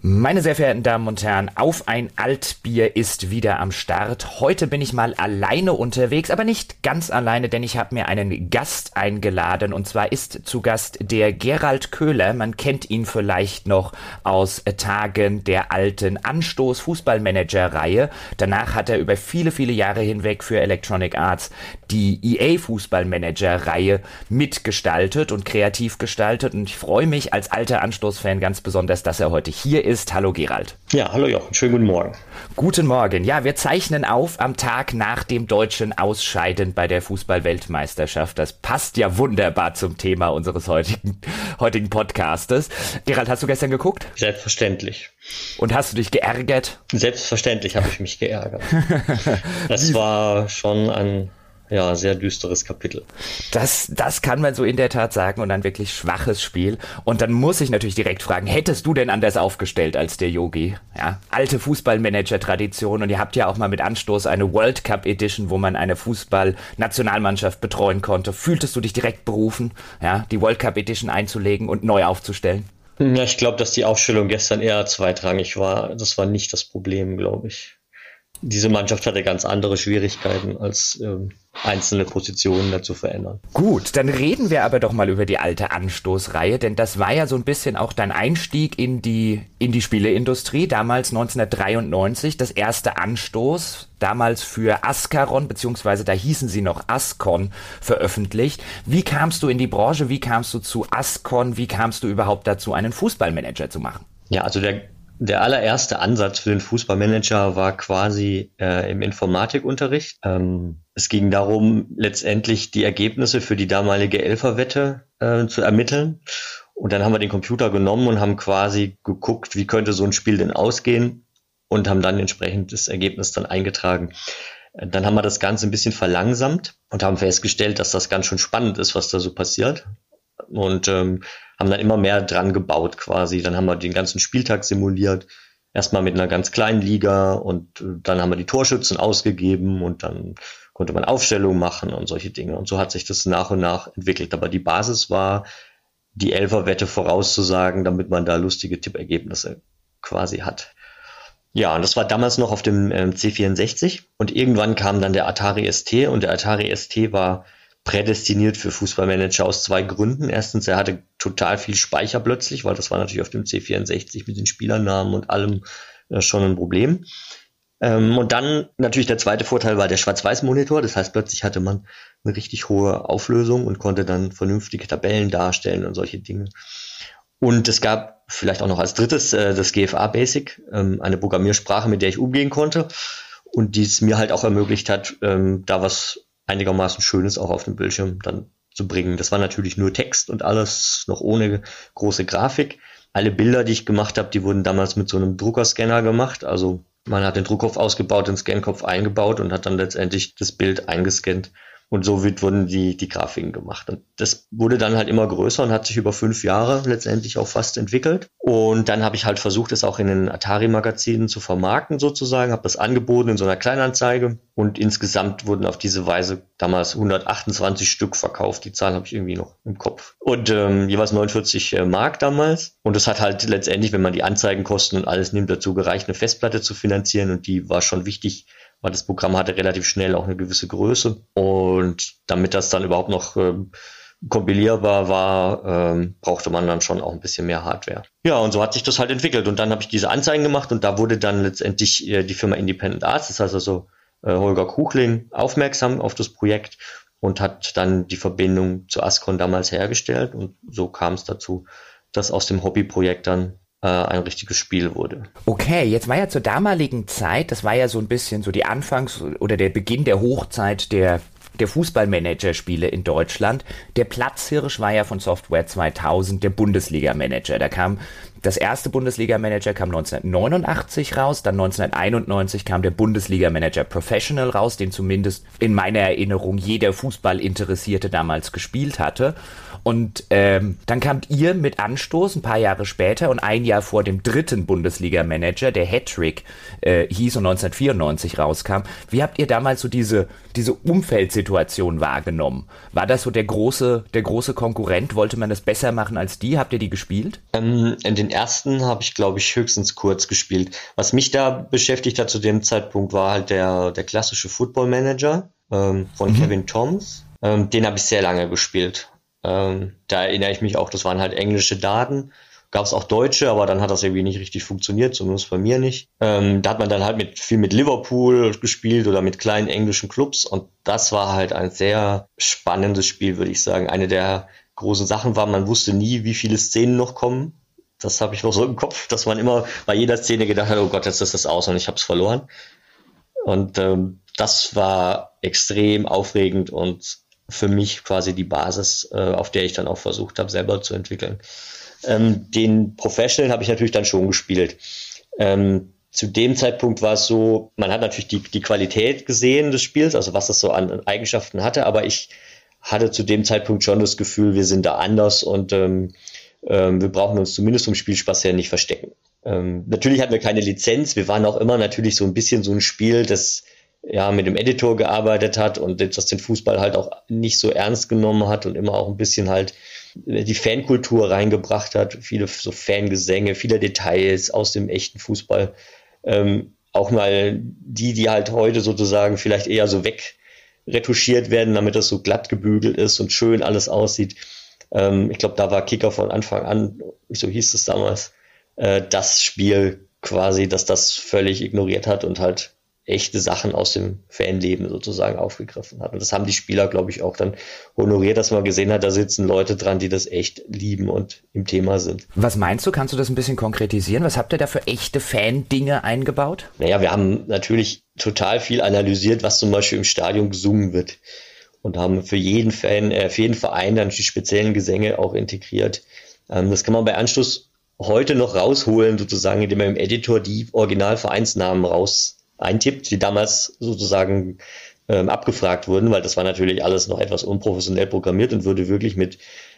Meine sehr verehrten Damen und Herren, Auf ein Altbier ist wieder am Start. Heute bin ich mal alleine unterwegs, aber nicht ganz alleine, denn ich habe mir einen Gast eingeladen. Und zwar ist zu Gast der Gerald Köhler. Man kennt ihn vielleicht noch aus Tagen der alten Anstoß-Fußballmanager-Reihe. Danach hat er über viele, viele Jahre hinweg für Electronic Arts die EA-Fußballmanager-Reihe mitgestaltet und kreativ gestaltet. Und ich freue mich als alter Anstoß-Fan ganz besonders, dass er heute hier ist. Hallo Gerald. Ja, hallo Jochen, schönen guten Morgen. Guten Morgen. Ja, wir zeichnen auf am Tag nach dem deutschen Ausscheiden bei der Fußball-Weltmeisterschaft. Das passt ja wunderbar zum Thema unseres heutigen Podcastes. Gerald, hast du gestern geguckt? Selbstverständlich. Und hast du dich geärgert? Selbstverständlich habe ich mich geärgert. Das war schon ein sehr düsteres Kapitel. Das kann man so in der Tat sagen und ein wirklich schwaches Spiel. Und dann muss ich natürlich direkt fragen, hättest du denn anders aufgestellt als der Yogi? Ja, alte Fußballmanager-Tradition und ihr habt ja auch mal mit Anstoß eine World Cup Edition, wo man eine Fußball-Nationalmannschaft betreuen konnte. Fühltest du dich direkt berufen, ja, die World Cup Edition einzulegen und neu aufzustellen? Ja, ich glaube, dass die Aufstellung gestern eher zweitrangig war. Das war nicht das Problem, glaube ich. Diese Mannschaft hatte ganz andere Schwierigkeiten, als einzelne Positionen da zu verändern. Gut, dann reden wir aber doch mal über die alte Anstoßreihe, denn das war ja so ein bisschen auch dein Einstieg in die Spieleindustrie, damals 1993, das erste Anstoß, damals für Ascaron, beziehungsweise da hießen sie noch Ascon, veröffentlicht. Wie kamst du in die Branche, wie kamst du zu Ascon, wie kamst du überhaupt dazu, einen Fußballmanager zu machen? Ja, also der allererste Ansatz für den Fußballmanager war quasi im Informatikunterricht. Es ging darum, letztendlich die Ergebnisse für die damalige Elferwette zu ermitteln. Und dann haben wir den Computer genommen und haben quasi geguckt, wie könnte so ein Spiel denn ausgehen und haben dann entsprechend das Ergebnis dann eingetragen. Dann haben wir das Ganze ein bisschen verlangsamt und haben festgestellt, dass das ganz schön spannend ist, was da so passiert. Und haben dann immer mehr dran gebaut quasi. Dann haben wir den ganzen Spieltag simuliert. Erstmal mit einer ganz kleinen Liga und dann haben wir die Torschützen ausgegeben und dann konnte man Aufstellungen machen und solche Dinge. Und so hat sich das nach und nach entwickelt. Aber die Basis war, die Elferwette vorauszusagen, damit man da lustige Tippergebnisse quasi hat. Ja, und das war damals noch auf dem C64 und irgendwann kam dann der Atari ST und der Atari ST war prädestiniert für Fußballmanager aus zwei Gründen. Erstens, er hatte total viel Speicher plötzlich, weil das war natürlich auf dem C64 mit den Spielernamen und allem schon ein Problem. Und dann natürlich der zweite Vorteil war der Schwarz-Weiß-Monitor. Das heißt, plötzlich hatte man eine richtig hohe Auflösung und konnte dann vernünftige Tabellen darstellen und solche Dinge. Und es gab vielleicht auch noch als drittes das GFA Basic, eine Programmiersprache, mit der ich umgehen konnte und die es mir halt auch ermöglicht hat, da was einigermaßen Schönes auch auf dem Bildschirm dann zu bringen. Das war natürlich nur Text und alles noch ohne große Grafik. Alle Bilder, die ich gemacht habe, die wurden damals mit so einem Druckerscanner gemacht. Also man hat den Druckkopf ausgebaut, den Scankopf eingebaut und hat dann letztendlich das Bild eingescannt. Und so wurden die Grafiken gemacht. Und das wurde dann halt immer größer und hat sich über 5 Jahre letztendlich auch fast entwickelt. Und dann habe ich halt versucht, das auch in den Atari-Magazinen zu vermarkten sozusagen, habe das angeboten in so einer Kleinanzeige. Und insgesamt wurden auf diese Weise damals 128 Stück verkauft. Die Zahl habe ich irgendwie noch im Kopf. Und jeweils 49 Mark damals. Und das hat halt letztendlich, wenn man die Anzeigenkosten und alles nimmt, dazu gereicht, eine Festplatte zu finanzieren. Und die war schon wichtig, weil das Programm hatte relativ schnell auch eine gewisse Größe. Und damit das dann überhaupt noch kompilierbar war, brauchte man dann schon auch ein bisschen mehr Hardware. Ja, und so hat sich das halt entwickelt. Und dann habe ich diese Anzeigen gemacht und da wurde dann letztendlich die Firma Independent Arts, das heißt also Holger Kuchling, aufmerksam auf das Projekt und hat dann die Verbindung zu Ascon damals hergestellt. Und so kam es dazu, dass aus dem Hobbyprojekt dann ein richtiges Spiel wurde. Okay, jetzt war ja zur damaligen Zeit, das war ja so ein bisschen so die Anfangs- oder der Beginn der Hochzeit der Fußballmanager-Spiele in Deutschland. Der Platzhirsch war ja von Software 2000 der Bundesliga-Manager. Das erste Bundesliga-Manager kam 1989 raus, dann 1991 kam der Bundesliga-Manager Professional raus, den zumindest in meiner Erinnerung jeder Fußballinteressierte damals gespielt hatte. Und dann kamt ihr mit Anstoß ein paar Jahre später und ein Jahr vor dem dritten Bundesliga-Manager, der Hattrick hieß und 1994 rauskam. Wie habt ihr damals so diese Umfeldsituation wahrgenommen? War das so der große Konkurrent? Wollte man das besser machen als die? Habt ihr die gespielt? In den ersten habe ich, glaube ich, höchstens kurz gespielt. Was mich da beschäftigt hat zu dem Zeitpunkt, war halt der klassische Football-Manager von Kevin Toms. Den habe ich sehr lange gespielt. Da erinnere ich mich auch, das waren halt englische Daten. Gab es auch deutsche, aber dann hat das irgendwie nicht richtig funktioniert, zumindest bei mir nicht. Da hat man dann halt viel mit Liverpool gespielt oder mit kleinen englischen Clubs und das war halt ein sehr spannendes Spiel, würde ich sagen. Eine der großen Sachen war, man wusste nie, wie viele Szenen noch kommen. Das habe ich noch so im Kopf, dass man immer bei jeder Szene gedacht hat, oh Gott, jetzt ist das aus und ich habe es verloren. Und das war extrem aufregend und für mich quasi die Basis, auf der ich dann auch versucht habe, selber zu entwickeln. Den Professional habe ich natürlich dann schon gespielt. Zu dem Zeitpunkt war es so, man hat natürlich die Qualität gesehen des Spiels, also was es so an Eigenschaften hatte, aber ich hatte zu dem Zeitpunkt schon das Gefühl, wir sind da anders und wir brauchen uns zumindest vom Spielspaß her nicht verstecken. Natürlich hatten wir keine Lizenz, wir waren auch immer natürlich so ein bisschen so ein Spiel, das ja mit dem Editor gearbeitet hat und das den Fußball halt auch nicht so ernst genommen hat und immer auch ein bisschen halt die Fankultur reingebracht hat, viele so Fangesänge, viele Details aus dem echten Fußball, auch mal die halt heute sozusagen vielleicht eher so wegretuschiert werden, damit das so glatt gebügelt ist und schön alles aussieht. Ich glaube, da war Kicker von Anfang an, so hieß es damals, das Spiel quasi, dass das völlig ignoriert hat und halt echte Sachen aus dem Fanleben sozusagen aufgegriffen hat. Und das haben die Spieler, glaube ich, auch dann honoriert, dass man gesehen hat, da sitzen Leute dran, die das echt lieben und im Thema sind. Was meinst du? Kannst du das ein bisschen konkretisieren? Was habt ihr da für echte Fan-Dinge eingebaut? Naja, wir haben natürlich total viel analysiert, was zum Beispiel im Stadion gesungen wird. Und haben für jeden Verein dann die speziellen Gesänge auch integriert. Das kann man bei Anstoß heute noch rausholen, sozusagen, indem man im Editor die Originalvereinsnamen eintippt, die damals sozusagen abgefragt wurden, weil das war natürlich alles noch etwas unprofessionell programmiert und wurde wirklich mit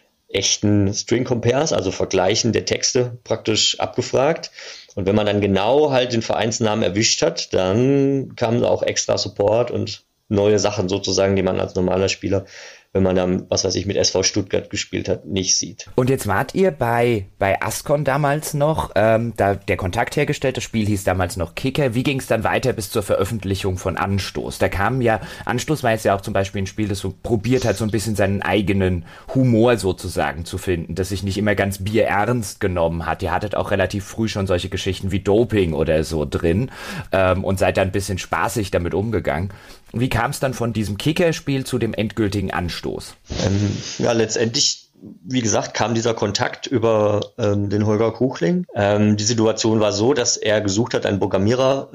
echten String Compares, also Vergleichen der Texte praktisch abgefragt. Und wenn man dann genau halt den Vereinsnamen erwischt hat, dann kam auch extra Support und neue Sachen sozusagen, die man als normaler Spieler, wenn man dann, was weiß ich, mit SV Stuttgart gespielt hat, nicht sieht. Und jetzt wart ihr bei Ascon damals noch, da der Kontakt hergestellt, das Spiel hieß damals noch Kicker. Wie ging es dann weiter bis zur Veröffentlichung von Anstoß? Da kam ja, Anstoß war jetzt ja auch zum Beispiel ein Spiel, das so probiert hat, so ein bisschen seinen eigenen Humor sozusagen zu finden, das sich nicht immer ganz bierernst genommen hat. Ihr hattet auch relativ früh schon solche Geschichten wie Doping oder so drin und seid dann ein bisschen spaßig damit umgegangen. Wie kam es dann von diesem Kickerspiel zu dem endgültigen Anstoß? Ja, letztendlich, wie gesagt, kam dieser Kontakt über den Holger Kuchling. Die Situation war so, dass er gesucht hat, einen Programmierer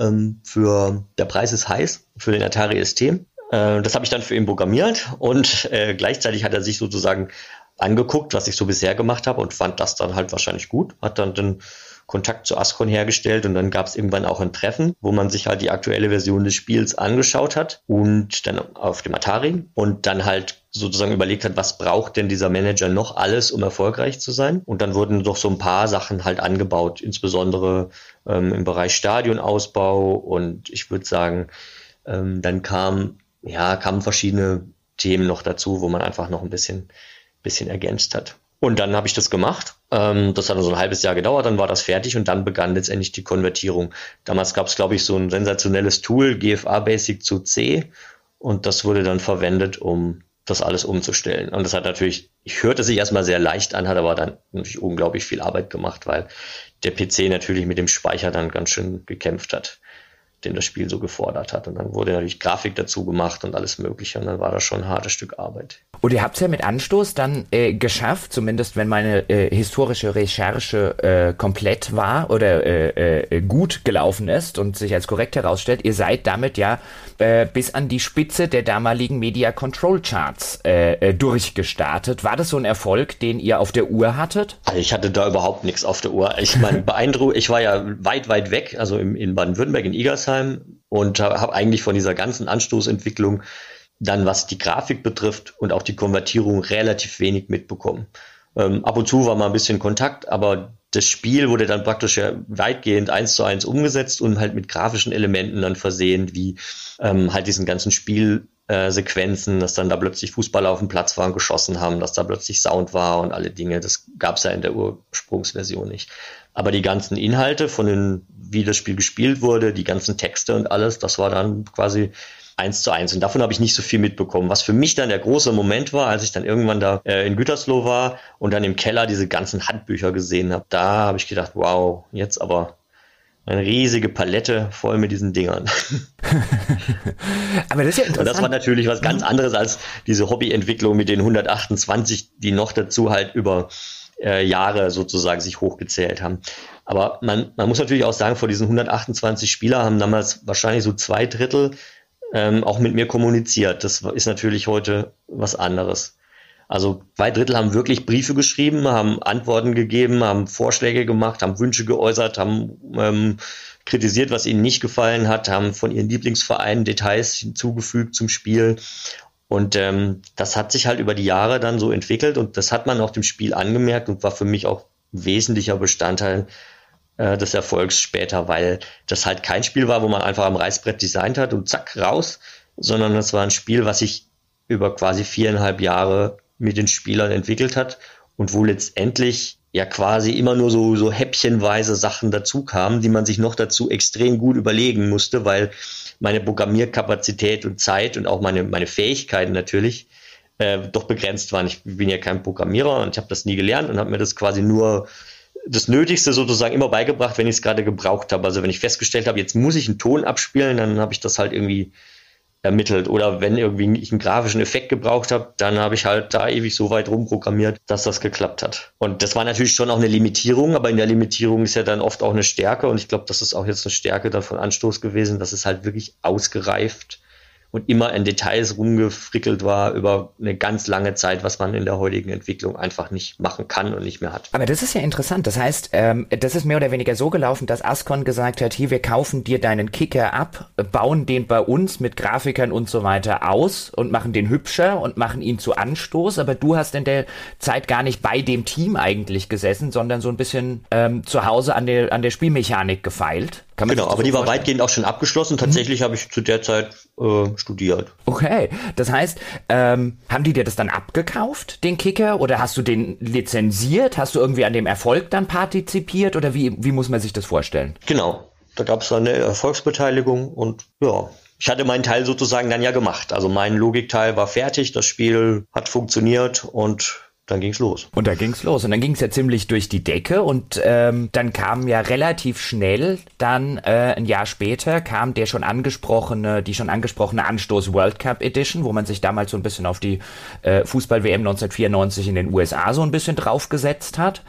für Der Preis ist heiß, für den Atari ST. Das habe ich dann für ihn programmiert und gleichzeitig hat er sich sozusagen angeguckt, was ich so bisher gemacht habe und fand das dann halt wahrscheinlich gut, hat dann den Kontakt zu Ascon hergestellt und dann gab es irgendwann auch ein Treffen, wo man sich halt die aktuelle Version des Spiels angeschaut hat und dann auf dem Atari und dann halt sozusagen überlegt hat, was braucht denn dieser Manager noch alles, um erfolgreich zu sein? Und dann wurden doch so ein paar Sachen halt angebaut, insbesondere im Bereich Stadionausbau und ich würde sagen, dann kamen verschiedene Themen noch dazu, wo man einfach noch ein bisschen ergänzt hat. Und dann habe ich das gemacht. Das hat dann so ein halbes Jahr gedauert, dann war das fertig und dann begann letztendlich die Konvertierung. Damals gab es, glaube ich, so ein sensationelles Tool, GFA Basic zu C und das wurde dann verwendet, um das alles umzustellen. Und das hat natürlich, ich hörte sich erstmal sehr leicht an, hat aber dann natürlich unglaublich viel Arbeit gemacht, weil der PC natürlich mit dem Speicher dann ganz schön gekämpft hat, den das Spiel so gefordert hat. Und dann wurde natürlich Grafik dazu gemacht und alles Mögliche. Und dann war das schon ein hartes Stück Arbeit. Und ihr habt es ja mit Anstoß dann geschafft, zumindest wenn meine historische Recherche komplett war oder gut gelaufen ist und sich als korrekt herausstellt, ihr seid damit ja bis an die Spitze der damaligen Media Control Charts durchgestartet. War das so ein Erfolg, den ihr auf der Uhr hattet? Also ich hatte da überhaupt nichts auf der Uhr. Ich meine, ich war ja weit weg, also in Baden-Württemberg, in Igersheim und habe eigentlich von dieser ganzen Anstoßentwicklung dann, was die Grafik betrifft und auch die Konvertierung, relativ wenig mitbekommen. Ab und zu war mal ein bisschen Kontakt, aber das Spiel wurde dann praktisch ja weitgehend 1:1 umgesetzt und halt mit grafischen Elementen dann versehen, wie halt diesen ganzen Spielsequenzen, dass dann da plötzlich Fußballer auf dem Platz waren, geschossen haben, dass da plötzlich Sound war und alle Dinge. Das gab es ja in der Ursprungsversion nicht. Aber die ganzen Inhalte wie das Spiel gespielt wurde, die ganzen Texte und alles, das war dann quasi 1:1. Und davon habe ich nicht so viel mitbekommen. Was für mich dann der große Moment war, als ich dann irgendwann da in Gütersloh war und dann im Keller diese ganzen Handbücher gesehen habe, da habe ich gedacht, wow, jetzt aber eine riesige Palette voll mit diesen Dingern. Aber das ist ja interessant. Und das war natürlich was ganz anderes als diese Hobbyentwicklung mit den 128, die noch dazu halt über Jahre sozusagen sich hochgezählt haben. Aber man muss natürlich auch sagen, vor diesen 128 Spieler haben damals wahrscheinlich so 2/3 auch mit mir kommuniziert. Das ist natürlich heute was anderes. Also 2/3 haben wirklich Briefe geschrieben, haben Antworten gegeben, haben Vorschläge gemacht, haben Wünsche geäußert, haben kritisiert, was ihnen nicht gefallen hat, haben von ihren Lieblingsvereinen Details hinzugefügt zum Spiel. Und das hat sich halt über die Jahre dann so entwickelt und das hat man auch dem Spiel angemerkt und war für mich auch ein wesentlicher Bestandteil des Erfolgs später, weil das halt kein Spiel war, wo man einfach am Reißbrett designt hat und zack, raus, sondern das war ein Spiel, was sich über quasi 4,5 Jahre mit den Spielern entwickelt hat und wo letztendlich ja quasi immer nur so häppchenweise Sachen dazu kamen, die man sich noch dazu extrem gut überlegen musste, weil meine Programmierkapazität und Zeit und auch meine Fähigkeiten natürlich doch begrenzt waren. Ich bin ja kein Programmierer und ich habe das nie gelernt und habe mir das quasi nur das Nötigste sozusagen immer beigebracht, wenn ich es gerade gebraucht habe. Also wenn ich festgestellt habe, jetzt muss ich einen Ton abspielen, dann habe ich das halt irgendwie ermittelt. Oder wenn irgendwie ich einen grafischen Effekt gebraucht habe, dann habe ich halt da ewig so weit rumprogrammiert, dass das geklappt hat. Und das war natürlich schon auch eine Limitierung, aber in der Limitierung ist ja dann oft auch eine Stärke. Und ich glaube, das ist auch jetzt eine Stärke dann von Anstoß gewesen, dass es halt wirklich ausgereift und immer in Details rumgefrickelt war über eine ganz lange Zeit, was man in der heutigen Entwicklung einfach nicht machen kann und nicht mehr hat. Aber das ist ja interessant. Das heißt, das ist mehr oder weniger so gelaufen, dass Ascon gesagt hat, hier, wir kaufen dir deinen Kicker ab, bauen den bei uns mit Grafikern und so weiter aus und machen den hübscher und machen ihn zu Anstoß. Aber du hast in der Zeit gar nicht bei dem Team eigentlich gesessen, sondern so ein bisschen zu Hause an der Spielmechanik gefeilt. Genau, aber die war weitgehend auch schon abgeschlossen. Tatsächlich habe ich zu der Zeit studiert. Okay, das heißt, haben die dir das dann abgekauft, den Kicker, oder hast du den lizenziert? Hast du irgendwie an dem Erfolg dann partizipiert oder wie muss man sich das vorstellen? Genau, da gab es dann eine Erfolgsbeteiligung und ja, ich hatte meinen Teil sozusagen dann ja gemacht. Also mein Logikteil war fertig, das Spiel hat funktioniert und dann ging's los. Und dann ging's ja ziemlich durch die Decke und dann kam ja relativ schnell, dann ein Jahr später kam die schon angesprochene Anstoß World Cup Edition, wo man sich damals so ein bisschen auf die Fußball-WM 1994 in den USA so ein bisschen draufgesetzt hat.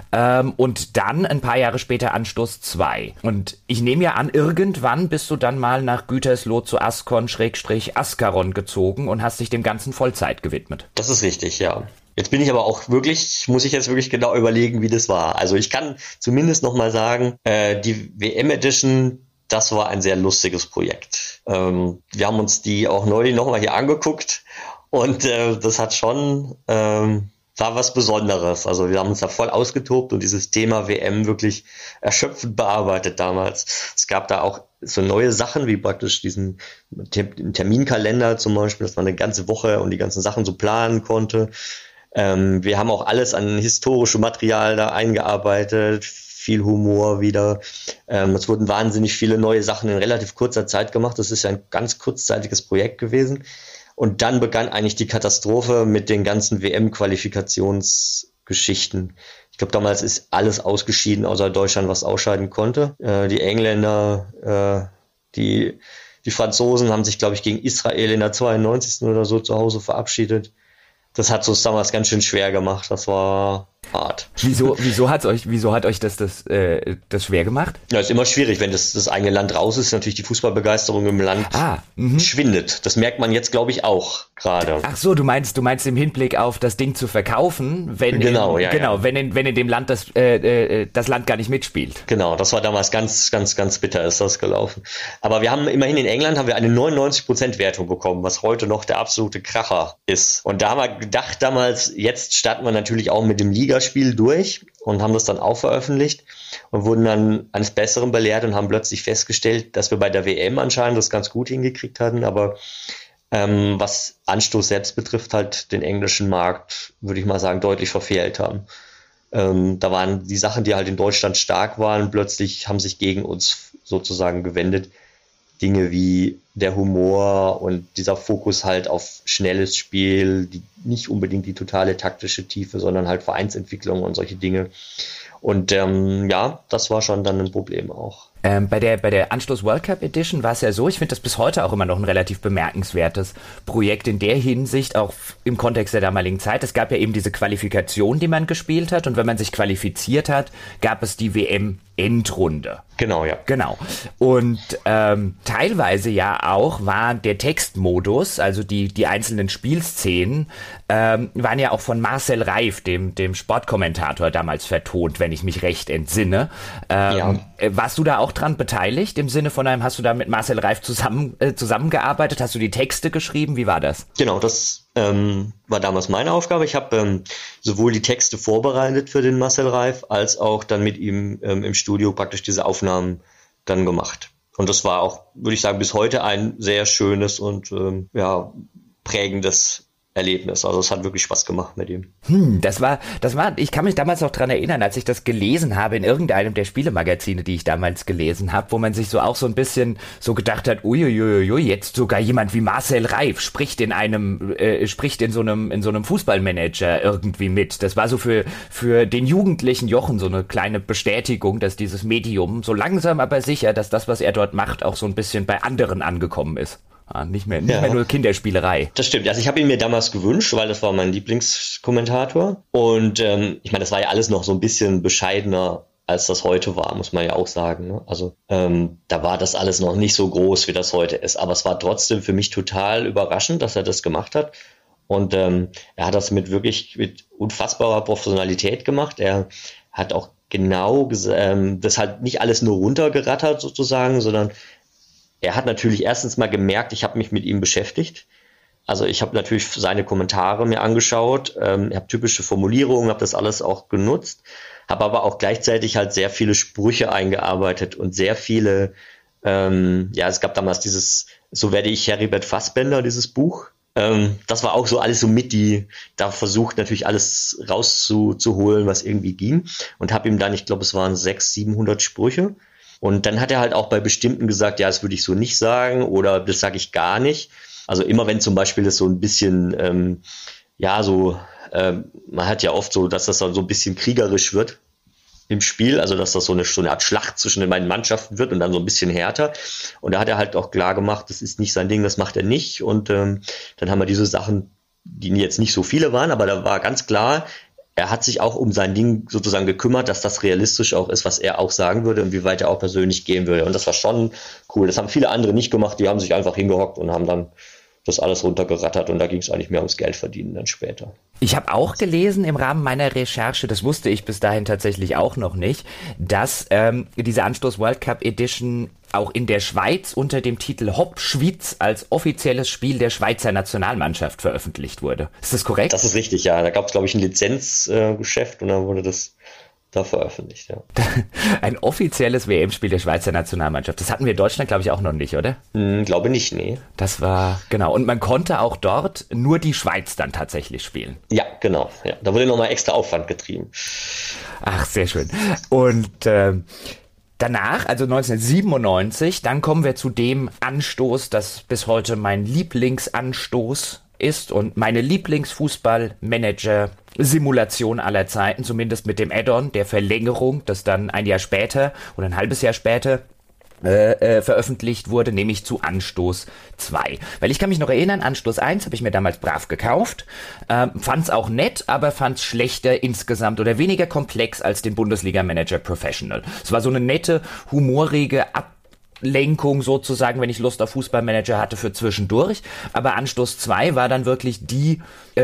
Und dann ein paar Jahre später Anstoß 2. Und ich nehme ja an, irgendwann bist du dann mal nach Gütersloh zu Ascon/Ascaron gezogen und hast dich dem Ganzen Vollzeit gewidmet. Das ist richtig, ja. Jetzt bin ich aber auch muss ich jetzt wirklich genau überlegen, wie das war. Also ich kann zumindest noch mal sagen, die WM Edition, das war ein sehr lustiges Projekt. Wir haben uns die auch neulich noch mal hier angeguckt und das hat schon, war was Besonderes. Also wir haben uns da voll ausgetobt und dieses Thema WM wirklich erschöpfend bearbeitet damals. Es gab da auch so neue Sachen, wie praktisch diesen Terminkalender zum Beispiel, dass man eine ganze Woche und die ganzen Sachen so planen konnte. Wir haben auch alles an historischem Material da eingearbeitet, viel Humor wieder. Es wurden wahnsinnig viele neue Sachen in relativ kurzer Zeit gemacht. Das ist ja ein ganz kurzzeitiges Projekt gewesen. Und dann begann eigentlich die Katastrophe mit den ganzen WM-Qualifikationsgeschichten. Ich glaube, damals ist alles ausgeschieden, außer Deutschland, was ausscheiden konnte. Die Engländer, die Franzosen haben sich, glaube ich, gegen Israel in der 92. oder so zu Hause verabschiedet. Das hat uns damals ganz schön schwer gemacht. Das war Art. Wieso hat euch das schwer gemacht? Ja, ist immer schwierig, wenn das eigene Land raus ist, natürlich die Fußballbegeisterung im Land schwindet. Das merkt man jetzt, glaube ich, auch gerade. Ach so, du meinst im Hinblick auf das Ding zu verkaufen, wenn in dem Land das Land gar nicht mitspielt. Genau, das war damals ganz, ganz, ganz bitter ist das gelaufen. Aber wir haben immerhin in England eine 99% Wertung bekommen, was heute noch der absolute Kracher ist. Und da haben wir gedacht damals, jetzt starten wir natürlich auch mit dem Ligaspiel durch und haben das dann auch veröffentlicht und wurden dann eines Besseren belehrt und haben plötzlich festgestellt, dass wir bei der WM anscheinend das ganz gut hingekriegt hatten, aber was Anstoß selbst betrifft, halt den englischen Markt, würde ich mal sagen, deutlich verfehlt haben. Da waren die Sachen, die halt in Deutschland stark waren, plötzlich haben sich gegen uns sozusagen gewendet. Dinge wie der Humor und dieser Fokus halt auf schnelles Spiel, nicht unbedingt die totale taktische Tiefe, sondern halt Vereinsentwicklung und solche Dinge. Und das war schon dann ein Problem auch. Bei der Anstoß World Cup Edition war es ja so, ich finde das bis heute auch immer noch ein relativ bemerkenswertes Projekt in der Hinsicht, auch im Kontext der damaligen Zeit. Es gab ja eben diese Qualifikation, die man gespielt hat, und wenn man sich qualifiziert hat, gab es die WM-Endrunde. Genau, ja. Genau. Und teilweise ja auch war der Textmodus, also die einzelnen Spielszenen, waren ja auch von Marcel Reif, dem Sportkommentator, damals vertont, wenn ich mich recht entsinne. Warst du da auch dran beteiligt, im Sinne von hast du da mit Marcel Reif zusammengearbeitet? Hast du die Texte geschrieben? Wie war das? Genau, das war damals meine Aufgabe. Ich habe sowohl die Texte vorbereitet für den Marcel Reif, als auch dann mit ihm im Studio praktisch diese Aufnahmen dann gemacht. Und das war auch, würde ich sagen, bis heute ein sehr schönes und prägendes Erlebnis. Also es hat wirklich Spaß gemacht mit ihm. Das war, ich kann mich damals noch dran erinnern, als ich das gelesen habe in irgendeinem der Spielemagazine, die ich damals gelesen habe, wo man sich so auch so ein bisschen so gedacht hat, uiuiui, jetzt sogar jemand wie Marcel Reif spricht in so einem Fußballmanager irgendwie mit. Das war so für den jugendlichen Jochen so eine kleine Bestätigung, dass dieses Medium so langsam aber sicher, dass das, was er dort macht, auch so ein bisschen bei anderen angekommen ist. Nicht mehr nur Kinderspielerei. Das stimmt. Also ich habe ihn mir damals gewünscht, weil das war mein Lieblingskommentator. Und ich meine, das war ja alles noch so ein bisschen bescheidener, als das heute war, muss man ja auch sagen. Ne? Also da war das alles noch nicht so groß, wie das heute ist. Aber es war trotzdem für mich total überraschend, dass er das gemacht hat. Und er hat das mit unfassbarer Professionalität gemacht. Er hat auch genau das halt nicht alles nur runtergerattert sozusagen, sondern er hat natürlich erstens mal gemerkt, ich habe mich mit ihm beschäftigt. Also ich habe natürlich seine Kommentare mir angeschaut, ich habe typische Formulierungen, habe das alles auch genutzt, habe aber auch gleichzeitig halt sehr viele Sprüche eingearbeitet und sehr viele, es gab damals dieses So werde ich Heribert Fassbender, dieses Buch. Das war auch so alles so da versucht natürlich alles rauszuholen, was irgendwie ging, und habe ihm dann, ich glaube es waren 600-700 Sprüche. Und dann hat er halt auch bei bestimmten gesagt, ja, das würde ich so nicht sagen oder das sage ich gar nicht. Also immer wenn zum Beispiel das so ein bisschen, man hat ja oft so, dass das dann so ein bisschen kriegerisch wird im Spiel, also dass das so eine Art Schlacht zwischen den beiden Mannschaften wird und dann so ein bisschen härter. Und da hat er halt auch klar gemacht, das ist nicht sein Ding, das macht er nicht. Und dann haben wir diese Sachen, die jetzt nicht so viele waren, aber da war ganz klar, er hat sich auch um sein Ding sozusagen gekümmert, dass das realistisch auch ist, was er auch sagen würde und wie weit er auch persönlich gehen würde. Und das war schon cool. Das haben viele andere nicht gemacht. Die haben sich einfach hingehockt und haben dann das alles runtergerattert. Und da ging es eigentlich mehr ums Geld verdienen dann später. Ich habe auch gelesen im Rahmen meiner Recherche, das wusste ich bis dahin tatsächlich auch noch nicht, dass diese Anstoß World Cup Edition auch in der Schweiz unter dem Titel Hop Schwyz als offizielles Spiel der Schweizer Nationalmannschaft veröffentlicht wurde. Ist das korrekt? Das ist richtig, ja. Da gab es, glaube ich, ein Lizenzgeschäft und dann wurde das da veröffentlicht, ja. Ein offizielles WM-Spiel der Schweizer Nationalmannschaft. Das hatten wir in Deutschland, glaube ich, auch noch nicht, oder? Glaube nicht, nee. Das war, genau. Und man konnte auch dort nur die Schweiz dann tatsächlich spielen. Ja, genau. Ja. Da wurde nochmal extra Aufwand getrieben. Ach, sehr schön. Und danach, also 1997, dann kommen wir zu dem Anstoß, das bis heute mein Lieblingsanstoß ist und meine Lieblingsfußballmanager-Simulation aller Zeiten, zumindest mit dem Add-on der Verlängerung, das dann ein Jahr später oder ein halbes Jahr später veröffentlicht wurde, nämlich zu Anstoß 2. Weil ich kann mich noch erinnern, Anstoß 1 habe ich mir damals brav gekauft, fand es auch nett, aber fand es schlechter insgesamt oder weniger komplex als den Bundesliga-Manager Professional. Es war so eine nette, humorige Ablenkung sozusagen, wenn ich Lust auf Fußballmanager hatte für zwischendurch, aber Anstoß 2 war dann wirklich die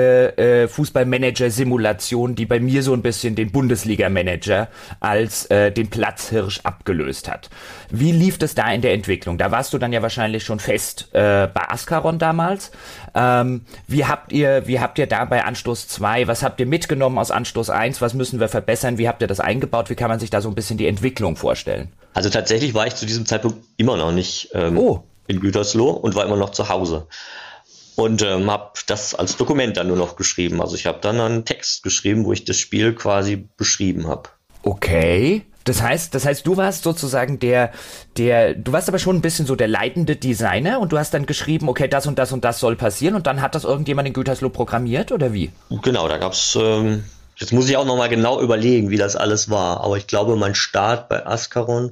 Fußballmanager-Simulation, die bei mir so ein bisschen den Bundesliga-Manager als den Platzhirsch abgelöst hat. Wie lief das da in der Entwicklung? Da warst du dann ja wahrscheinlich schon fest bei Ascaron damals. Wie habt ihr da bei Anstoß 2, was habt ihr mitgenommen aus Anstoß 1, was müssen wir verbessern, wie habt ihr das eingebaut, wie kann man sich da so ein bisschen die Entwicklung vorstellen? Also tatsächlich war ich zu diesem Zeitpunkt immer noch nicht in Gütersloh und war immer noch zu Hause. Und habe das als Dokument dann nur noch geschrieben. Also ich habe dann einen Text geschrieben, wo ich das Spiel quasi beschrieben habe. Okay. Das heißt, du warst sozusagen du warst aber schon ein bisschen so der leitende Designer und du hast dann geschrieben, okay, das und das und das soll passieren und dann hat das irgendjemand in Gütersloh programmiert oder wie? Genau, da gab's, jetzt muss ich auch nochmal genau überlegen, wie das alles war. Aber ich glaube, mein Start bei Ascaron,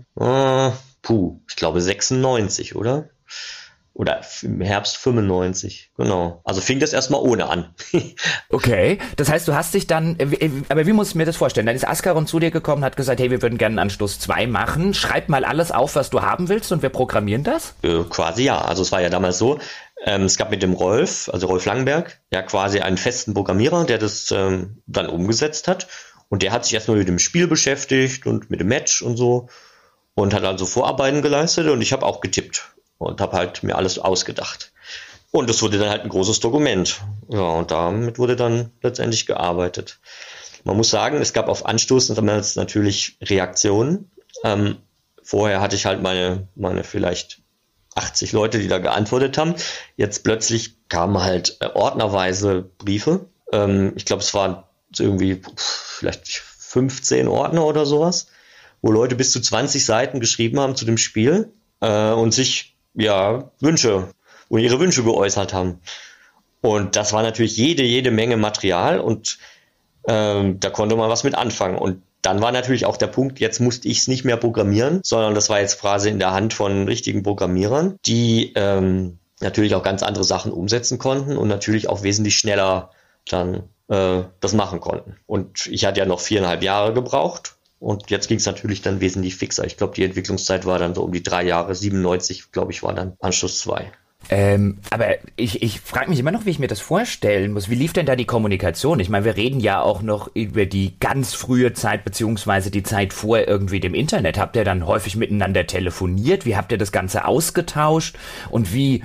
ich glaube 96, oder? Oder im Herbst 95, genau. Also fing das erstmal ohne an. Okay, das heißt, du hast dich dann, aber wie muss ich mir das vorstellen? Dann ist Ascaron zu dir gekommen, hat gesagt, hey, wir würden gerne einen Anstoß 2 machen. Schreib mal alles auf, was du haben willst und wir programmieren das? Quasi ja. Also es war ja damals so, es gab mit dem Rolf Langenberg, ja quasi einen festen Programmierer, der das dann umgesetzt hat. Und der hat sich erstmal mit dem Spiel beschäftigt und mit dem Match und so und hat also Vorarbeiten geleistet und ich habe auch getippt. Und habe halt mir alles ausgedacht. Und es wurde dann halt ein großes Dokument. Ja, und damit wurde dann letztendlich gearbeitet. Man muss sagen, es gab auf Anstoß damals natürlich Reaktionen. Vorher hatte ich halt meine vielleicht 80 Leute, die da geantwortet haben. Jetzt plötzlich kamen halt ordnerweise Briefe. Ich glaube, es waren irgendwie vielleicht 15 Ordner oder sowas, wo Leute bis zu 20 Seiten geschrieben haben zu dem Spiel und sich Wünsche und ihre Wünsche geäußert haben. Und das war natürlich jede Menge Material und da konnte man was mit anfangen. Und dann war natürlich auch der Punkt, jetzt musste ich es nicht mehr programmieren, sondern das war jetzt quasi in der Hand von richtigen Programmierern, die natürlich auch ganz andere Sachen umsetzen konnten und natürlich auch wesentlich schneller dann das machen konnten. Und ich hatte ja noch 4,5 Jahre gebraucht. Und jetzt ging es natürlich dann wesentlich fixer. Ich glaube, die Entwicklungszeit war dann so um die 3 Jahre. 97, glaube ich, war dann Anschluss 2. Aber ich frage mich immer noch, wie ich mir das vorstellen muss. Wie lief denn da die Kommunikation? Ich meine, wir reden ja auch noch über die ganz frühe Zeit, beziehungsweise die Zeit vor irgendwie dem Internet. Habt ihr dann häufig miteinander telefoniert? Wie habt ihr das Ganze ausgetauscht? Und wie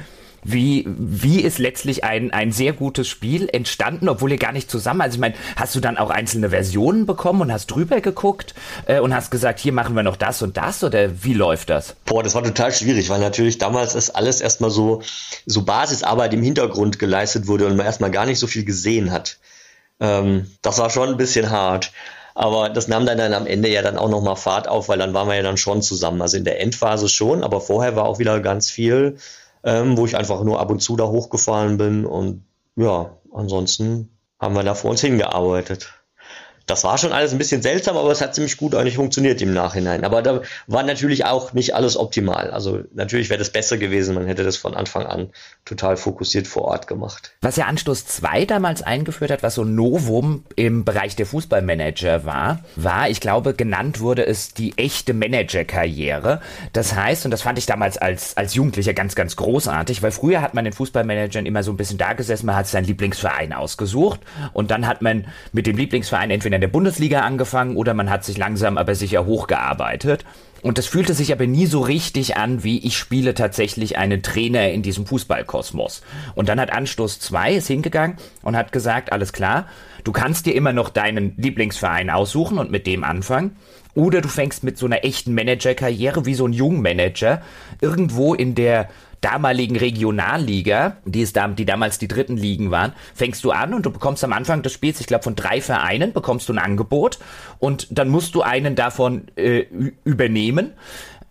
ist letztlich ein sehr gutes Spiel entstanden, obwohl ihr gar nicht zusammen, also ich meine, hast du dann auch einzelne Versionen bekommen und hast drüber geguckt und hast gesagt, hier machen wir noch das und das oder wie läuft das? Das war total schwierig, weil natürlich damals ist alles erstmal so Basisarbeit im Hintergrund geleistet wurde und man erstmal gar nicht so viel gesehen hat. Das war schon ein bisschen hart. Aber das nahm dann am Ende ja dann auch nochmal Fahrt auf, weil dann waren wir ja dann schon zusammen. Also in der Endphase schon, aber vorher war auch wieder ganz viel, wo ich einfach nur ab und zu da hochgefahren bin und ja, ansonsten haben wir da vor uns hingearbeitet. Das war schon alles ein bisschen seltsam, aber es hat ziemlich gut eigentlich funktioniert im Nachhinein. Aber da war natürlich auch nicht alles optimal. Also natürlich wäre das besser gewesen, man hätte das von Anfang an total fokussiert vor Ort gemacht. Was ja Anstoß 2 damals eingeführt hat, was so ein Novum im Bereich der Fußballmanager war, ich glaube, genannt wurde es die echte Managerkarriere. Das heißt, und das fand ich damals als Jugendlicher ganz, ganz großartig, weil früher hat man den Fußballmanagern immer so ein bisschen da gesessen, man hat seinen Lieblingsverein ausgesucht und dann hat man mit dem Lieblingsverein entweder in der Bundesliga angefangen oder man hat sich langsam aber sicher hochgearbeitet. Und das fühlte sich aber nie so richtig an, wie ich spiele tatsächlich einen Trainer in diesem Fußballkosmos. Und dann hat Anstoß 2 ist hingegangen und hat gesagt, alles klar, du kannst dir immer noch deinen Lieblingsverein aussuchen und mit dem anfangen. Oder du fängst mit so einer echten Managerkarriere wie so ein Jungmanager irgendwo in der damaligen Regionalliga, die damals die dritten Ligen waren, fängst du an und du bekommst am Anfang des Spiels, ich glaube von 3 Vereinen, bekommst du ein Angebot und dann musst du einen davon übernehmen.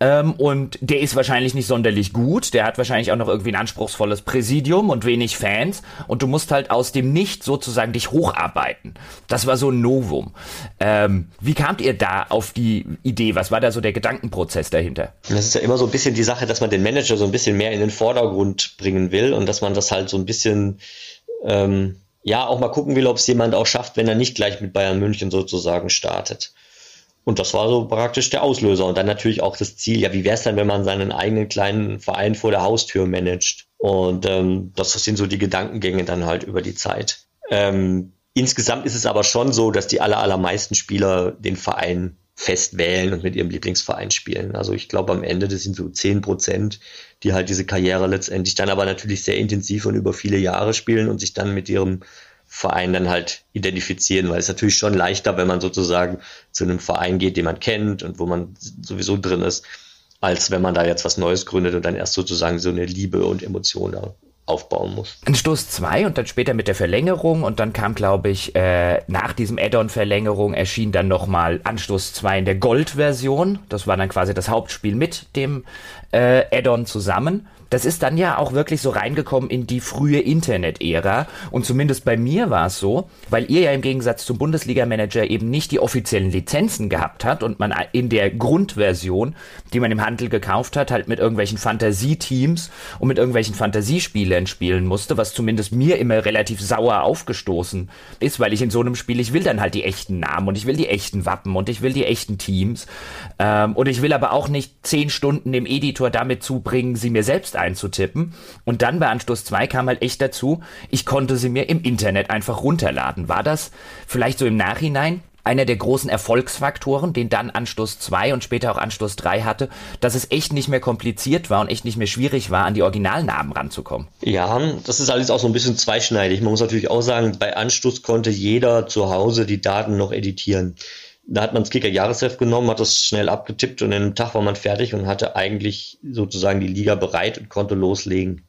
Und der ist wahrscheinlich nicht sonderlich gut. Der hat wahrscheinlich auch noch irgendwie ein anspruchsvolles Präsidium und wenig Fans. Und du musst halt aus dem Nicht sozusagen dich hocharbeiten. Das war so ein Novum. Wie kamt ihr da auf die Idee? Was war da so der Gedankenprozess dahinter? Das ist ja immer so ein bisschen die Sache, dass man den Manager so ein bisschen mehr in den Vordergrund bringen will und dass man das halt so ein bisschen, auch mal gucken will, ob es jemand auch schafft, wenn er nicht gleich mit Bayern München sozusagen startet. Und das war so praktisch der Auslöser. Und dann natürlich auch das Ziel, ja, wie wäre es dann, wenn man seinen eigenen kleinen Verein vor der Haustür managt? Und das sind so die Gedankengänge dann halt über die Zeit. Insgesamt ist es aber schon so, dass die allermeisten Spieler den Verein fest wählen und mit ihrem Lieblingsverein spielen. Also ich glaube am Ende, das sind so 10%, die halt diese Karriere letztendlich dann aber natürlich sehr intensiv und über viele Jahre spielen und sich dann mit ihrem Verein dann halt identifizieren, weil es natürlich schon leichter, wenn man sozusagen zu einem Verein geht, den man kennt und wo man sowieso drin ist, als wenn man da jetzt was Neues gründet und dann erst sozusagen so eine Liebe und Emotion da aufbauen muss. Anstoß 2 und dann später mit der Verlängerung und dann kam, glaube ich, nach diesem Add-on-Verlängerung erschien dann nochmal Anstoß 2 in der Gold-Version. Das war dann quasi das Hauptspiel mit dem Add-on zusammen. Das ist dann ja auch wirklich so reingekommen in die frühe Internet-Ära und zumindest bei mir war es so, weil ihr ja im Gegensatz zum Bundesliga-Manager eben nicht die offiziellen Lizenzen gehabt hat und man in der Grundversion, die man im Handel gekauft hat, halt mit irgendwelchen Fantasieteams und mit irgendwelchen Fantasiespielern spielen musste, was zumindest mir immer relativ sauer aufgestoßen ist, weil ich in so einem Spiel, ich will dann halt die echten Namen und ich will die echten Wappen und ich will die echten Teams und ich will aber auch nicht 10 Stunden dem Editor damit zubringen, sie mir selbst einzutippen. Und dann bei Anstoß 2 kam halt echt dazu, ich konnte sie mir im Internet einfach runterladen. War das vielleicht so im Nachhinein einer der großen Erfolgsfaktoren, den dann Anstoß 2 und später auch Anstoß 3 hatte, dass es echt nicht mehr kompliziert war und echt nicht mehr schwierig war, an die Originalnamen ranzukommen? Ja, das ist alles auch so ein bisschen zweischneidig. Man muss natürlich auch sagen, bei Anstoß konnte jeder zu Hause die Daten noch editieren. Da hat man das Kicker-Jahresheft genommen, hat das schnell abgetippt und in einem Tag war man fertig und hatte eigentlich sozusagen die Liga bereit und konnte loslegen.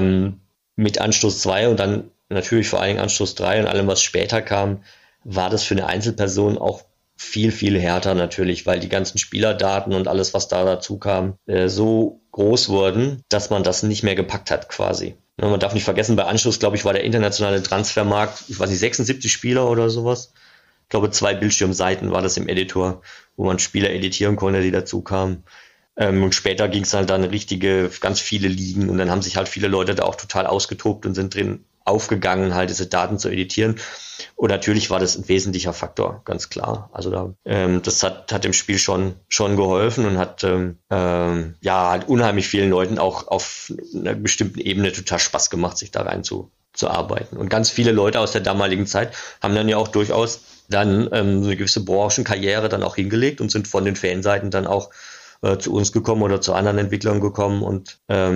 Mit Anstoß 2 und dann natürlich vor allen Dingen Anstoß 3 und allem, was später kam, war das für eine Einzelperson auch viel, viel härter natürlich, weil die ganzen Spielerdaten und alles, was da dazu kam, so groß wurden, dass man das nicht mehr gepackt hat quasi. Und man darf nicht vergessen, bei Anstoß, glaube ich, war der internationale Transfermarkt, ich weiß nicht, 76 Spieler oder sowas. Ich glaube, 2 Bildschirmseiten war das im Editor, wo man Spieler editieren konnte, die dazu kamen. Und später ging es dann ganz viele Ligen und dann haben sich halt viele Leute da auch total ausgetobt und sind drin aufgegangen, halt diese Daten zu editieren. Und natürlich war das ein wesentlicher Faktor, ganz klar. Also das hat dem Spiel schon geholfen und hat halt unheimlich vielen Leuten auch auf einer bestimmten Ebene total Spaß gemacht, sich da rein zu arbeiten. Und ganz viele Leute aus der damaligen Zeit haben dann ja auch durchaus dann so eine gewisse Branchenkarriere dann auch hingelegt und sind von den Fanseiten dann auch zu uns gekommen oder zu anderen Entwicklern gekommen und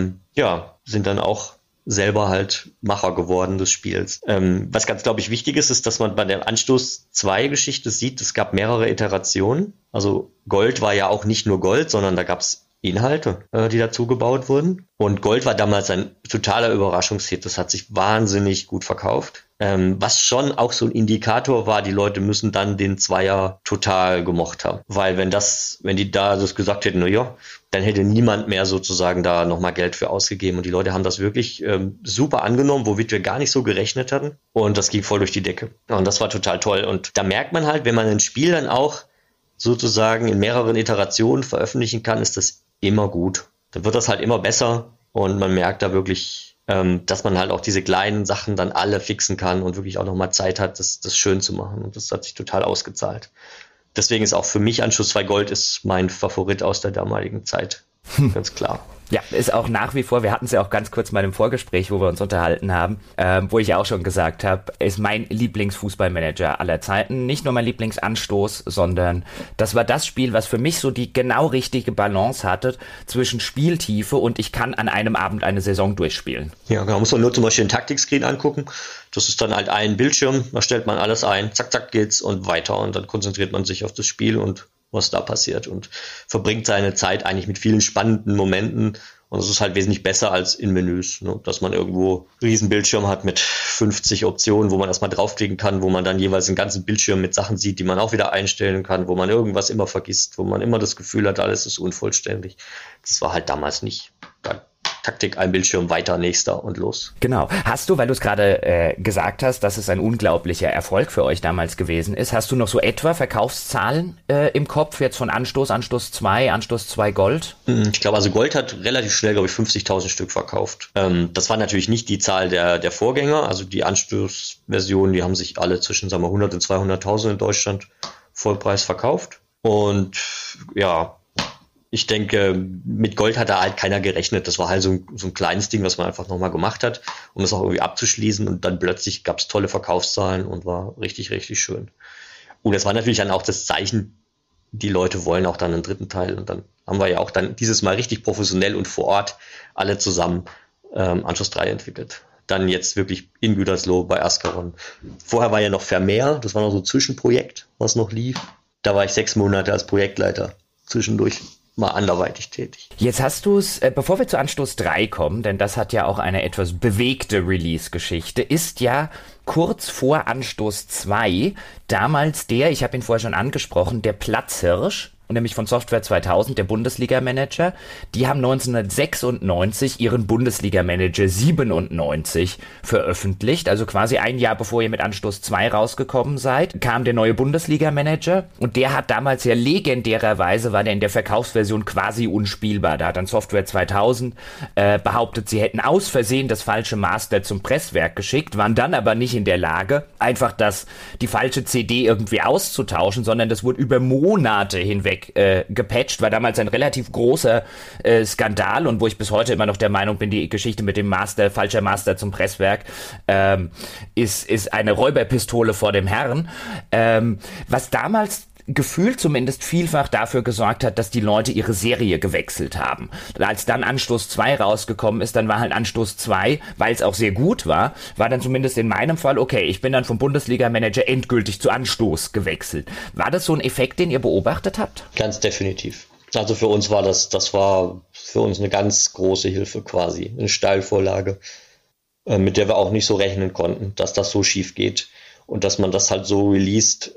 sind dann auch selber halt Macher geworden des Spiels. Was ganz, glaube ich, wichtig ist, dass man bei der Anstoß 2 Geschichte sieht, es gab mehrere Iterationen. Also Gold war ja auch nicht nur Gold, sondern da gab es Inhalte, die dazu gebaut wurden. Und Gold war damals ein totaler Überraschungshit. Das hat sich wahnsinnig gut verkauft. Was schon auch so ein Indikator war, die Leute müssen dann den Zweier total gemocht haben. Weil wenn die da das gesagt hätten, dann hätte niemand mehr sozusagen da nochmal Geld für ausgegeben. Und die Leute haben das wirklich super angenommen, womit wir gar nicht so gerechnet hatten. Und das ging voll durch die Decke. Und das war total toll. Und da merkt man halt, wenn man ein Spiel dann auch sozusagen in mehreren Iterationen veröffentlichen kann, ist das immer gut. Dann wird das halt immer besser und man merkt da wirklich, dass man halt auch diese kleinen Sachen dann alle fixen kann und wirklich auch nochmal Zeit hat, das schön zu machen. Und das hat sich total ausgezahlt. Deswegen ist auch für mich Anstoß 2 Gold ist mein Favorit aus der damaligen Zeit. Ganz klar. Ja, ist auch nach wie vor, wir hatten es ja auch ganz kurz mal im Vorgespräch, wo wir uns unterhalten haben, wo ich ja auch schon gesagt habe, ist mein Lieblingsfußballmanager aller Zeiten. Nicht nur mein Lieblingsanstoß, sondern das war das Spiel, was für mich so die genau richtige Balance hatte zwischen Spieltiefe und ich kann an einem Abend eine Saison durchspielen. Ja, man muss nur zum Beispiel den Taktikscreen angucken. Das ist dann halt ein Bildschirm, da stellt man alles ein, zack, zack geht's und weiter und dann konzentriert man sich auf das Spiel und was da passiert und verbringt seine Zeit eigentlich mit vielen spannenden Momenten Und es ist halt wesentlich besser als in Menüs, ne? Dass man irgendwo einen riesen Bildschirm hat mit 50 Optionen, wo man erstmal draufklicken kann, wo man dann jeweils einen ganzen Bildschirm mit Sachen sieht, die man auch wieder einstellen kann, wo man irgendwas immer vergisst, wo man immer das Gefühl hat, alles ist unvollständig. Das war halt damals nicht. Taktik, ein Bildschirm, weiter, nächster und los. Genau. Hast du, weil du es gerade gesagt hast, dass es ein unglaublicher Erfolg für euch damals gewesen ist, hast du noch so etwa Verkaufszahlen im Kopf, jetzt von Anstoß 2 Gold? Ich glaube, also Gold hat relativ schnell, glaube ich, 50.000 Stück verkauft. Das war natürlich nicht die Zahl der Vorgänger, also die Anstoßversionen, die haben sich alle zwischen, sagen wir, 100 und 200.000 in Deutschland Vollpreis verkauft. Und ja, ich denke, mit Gold hat da halt keiner gerechnet. Das war halt so ein kleines Ding, was man einfach nochmal gemacht hat, um das auch irgendwie abzuschließen. Und dann plötzlich gab es tolle Verkaufszahlen und war richtig, richtig schön. Und das war natürlich dann auch das Zeichen, die Leute wollen auch dann einen dritten Teil. Und dann haben wir ja auch dann dieses Mal richtig professionell und vor Ort alle zusammen Anschluss 3 entwickelt. Dann jetzt wirklich in Gütersloh bei Ascaron. Vorher war ja noch Vermeer, das war noch so ein Zwischenprojekt, was noch lief. Da war ich 6 Monate als Projektleiter zwischendurch mal anderweitig tätig. Jetzt hast du es, bevor wir zu Anstoß 3 kommen, denn das hat ja auch eine etwas bewegte Release-Geschichte, ist ja kurz vor Anstoß 2 damals ich habe ihn vorher schon angesprochen, der Platzhirsch, und nämlich von Software 2000, der Bundesliga-Manager. Die haben 1996 ihren Bundesliga-Manager 97 veröffentlicht, also quasi ein Jahr bevor ihr mit Anstoß 2 rausgekommen seid, kam der neue Bundesliga-Manager und der hat damals ja legendärerweise, war der in der Verkaufsversion quasi unspielbar. Da hat dann Software 2000 behauptet, sie hätten aus Versehen das falsche Master zum Presswerk geschickt, waren dann aber nicht in der Lage, einfach die falsche CD irgendwie auszutauschen, sondern das wurde über Monate hinweg gepatcht, war damals ein relativ großer Skandal und wo ich bis heute immer noch der Meinung bin, die Geschichte mit dem falscher Master zum Presswerk ist eine Räuberpistole vor dem Herrn. Was damals gefühlt zumindest vielfach dafür gesorgt hat, dass die Leute ihre Serie gewechselt haben. Als dann Anstoß 2 rausgekommen ist, dann war halt Anstoß 2, weil es auch sehr gut war dann zumindest in meinem Fall, okay, ich bin dann vom Bundesliga-Manager endgültig zu Anstoß gewechselt. War das so ein Effekt, den ihr beobachtet habt? Ganz definitiv. Also für uns war das war für uns eine ganz große Hilfe quasi, eine Steilvorlage, mit der wir auch nicht so rechnen konnten, dass das so schief geht und dass man das halt so released,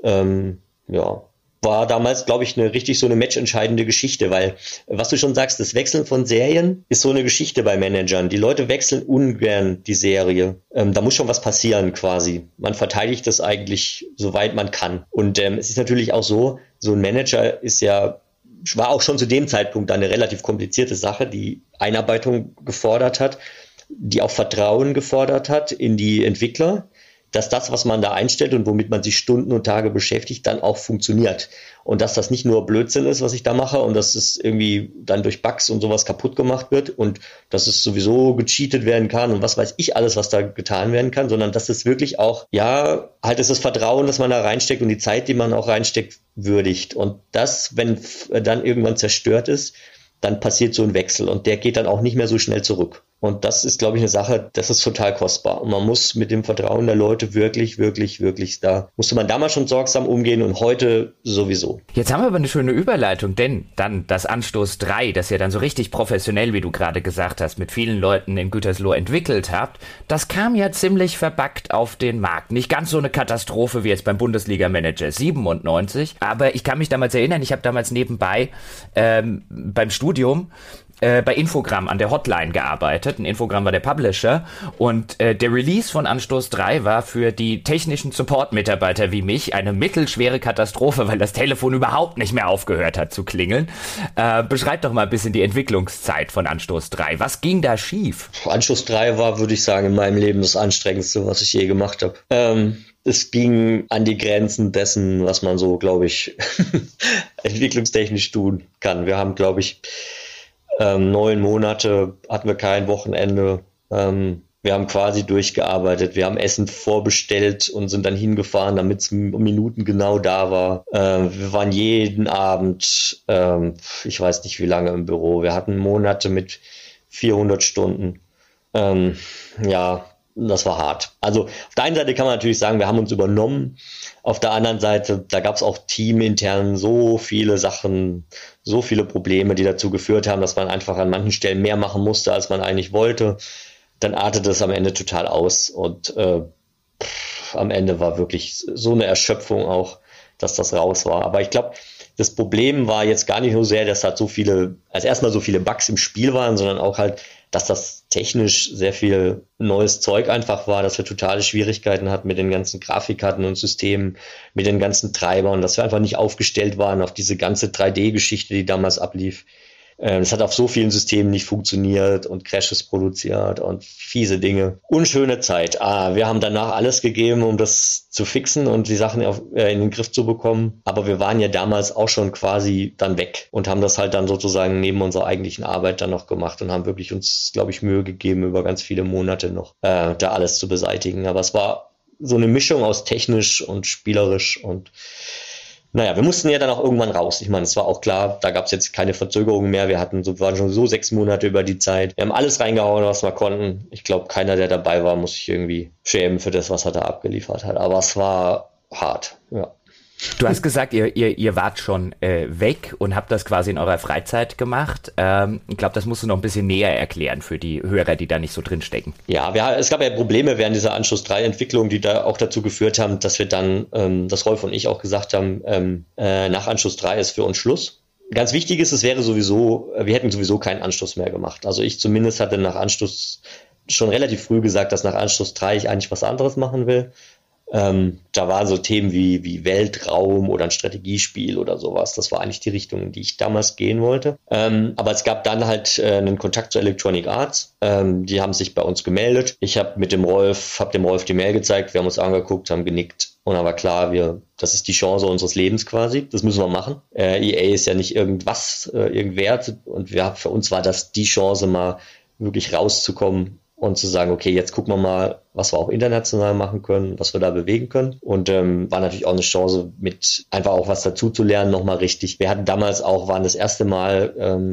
war damals, glaube ich, so eine matchentscheidende Geschichte, weil, was du schon sagst, das Wechseln von Serien ist so eine Geschichte bei Managern. Die Leute wechseln ungern die Serie. Da muss schon was passieren quasi. Man verteidigt das eigentlich, soweit man kann. Und es ist natürlich auch so ein Manager war auch schon zu dem Zeitpunkt eine relativ komplizierte Sache, die Einarbeitung gefordert hat, die auch Vertrauen gefordert hat in die Entwickler, dass das, was man da einstellt und womit man sich Stunden und Tage beschäftigt, dann auch funktioniert. Und dass das nicht nur Blödsinn ist, was ich da mache und dass es irgendwie dann durch Bugs und sowas kaputt gemacht wird und dass es sowieso gecheatet werden kann und was weiß ich alles, was da getan werden kann, sondern dass es wirklich auch, halt ist das Vertrauen, das man da reinsteckt und die Zeit, die man auch reinsteckt, würdigt. Und das, wenn dann irgendwann zerstört ist, dann passiert so ein Wechsel und der geht dann auch nicht mehr so schnell zurück. Und das ist, glaube ich, eine Sache, das ist total kostbar. Und man muss mit dem Vertrauen der Leute wirklich, da musste man damals schon sorgsam umgehen und heute sowieso. Jetzt haben wir aber eine schöne Überleitung, denn dann das Anstoß 3, das ihr dann so richtig professionell, wie du gerade gesagt hast, mit vielen Leuten in Gütersloh entwickelt habt, das kam ja ziemlich verbuggt auf den Markt. Nicht ganz so eine Katastrophe wie jetzt beim Bundesliga-Manager 97, aber ich kann mich damals erinnern, ich habe damals nebenbei beim Studium bei Infogramm an der Hotline gearbeitet. Ein Infogramm war der Publisher und der Release von Anstoß 3 war für die technischen Support-Mitarbeiter wie mich eine mittelschwere Katastrophe, weil das Telefon überhaupt nicht mehr aufgehört hat zu klingeln. Beschreib doch mal ein bisschen die Entwicklungszeit von Anstoß 3. Was ging da schief? Anstoß 3 war, würde ich sagen, in meinem Leben das Anstrengendste, was ich je gemacht habe. Es ging an die Grenzen dessen, was man so, glaube ich, entwicklungstechnisch tun kann. Wir haben, glaube ich, 9 Monate hatten wir kein Wochenende. Wir haben quasi durchgearbeitet. Wir haben Essen vorbestellt und sind dann hingefahren, damit es minutengenau da war. Wir waren jeden Abend, ich weiß nicht wie lange im Büro. Wir hatten Monate mit 400 Stunden. das war hart. Also auf der einen Seite kann man natürlich sagen, wir haben uns übernommen. Auf der anderen Seite, da gab es auch teamintern so viele Sachen, so viele Probleme, die dazu geführt haben, dass man einfach an manchen Stellen mehr machen musste, als man eigentlich wollte. Dann artete es am Ende total aus und am Ende war wirklich so eine Erschöpfung auch, dass das raus war. Aber ich glaube, das Problem war jetzt gar nicht nur sehr, dass halt erstmal so viele Bugs im Spiel waren, sondern auch halt, dass das technisch sehr viel neues Zeug einfach war, dass wir totale Schwierigkeiten hatten mit den ganzen Grafikkarten und Systemen, mit den ganzen Treibern, dass wir einfach nicht aufgestellt waren auf diese ganze 3D-Geschichte, die damals ablief. Es hat auf so vielen Systemen nicht funktioniert und Crashes produziert und fiese Dinge. Unschöne Zeit. Wir haben danach alles gegeben, um das zu fixen und die Sachen in den Griff zu bekommen. Aber wir waren ja damals auch schon quasi dann weg und haben das halt dann sozusagen neben unserer eigentlichen Arbeit dann noch gemacht und haben wirklich uns, glaube ich, Mühe gegeben, über ganz viele Monate noch da alles zu beseitigen. Aber es war so eine Mischung aus technisch und spielerisch und naja, wir mussten ja dann auch irgendwann raus. Ich meine, es war auch klar, da gab es jetzt keine Verzögerungen mehr. Wir waren schon so 6 Monate über die Zeit. Wir haben alles reingehauen, was wir konnten. Ich glaube, keiner, der dabei war, muss sich irgendwie schämen für das, was er da abgeliefert hat. Aber es war hart, ja. Du hast gesagt, ihr wart schon weg und habt das quasi in eurer Freizeit gemacht. Ich glaube, das musst du noch ein bisschen näher erklären für die Hörer, die da nicht so drin stecken. Ja, es gab ja Probleme während dieser Anschluss-3-Entwicklung, die da auch dazu geführt haben, dass wir dann, dass Rolf und ich auch gesagt haben, nach Anschluss 3 ist für uns Schluss. Ganz wichtig ist, wir hätten sowieso keinen Anschluss mehr gemacht. Also ich zumindest hatte nach Anschluss schon relativ früh gesagt, dass nach Anschluss 3 ich eigentlich was anderes machen will. Da waren so Themen wie Weltraum oder ein Strategiespiel oder sowas. Das war eigentlich die Richtung, in die ich damals gehen wollte. Aber es gab dann halt einen Kontakt zu Electronic Arts. Die haben sich bei uns gemeldet. Ich habe dem Rolf die Mail gezeigt. Wir haben uns angeguckt, haben genickt. Und dann war klar, das ist die Chance unseres Lebens quasi. Das müssen wir machen. EA ist ja nicht irgendwer. Und für uns war das die Chance, mal wirklich rauszukommen und zu sagen, okay, jetzt gucken wir mal, was wir auch international machen können, was wir da bewegen können. Und war natürlich auch eine Chance, mit einfach auch was dazu zu lernen, nochmal richtig. Wir hatten damals waren das erste Mal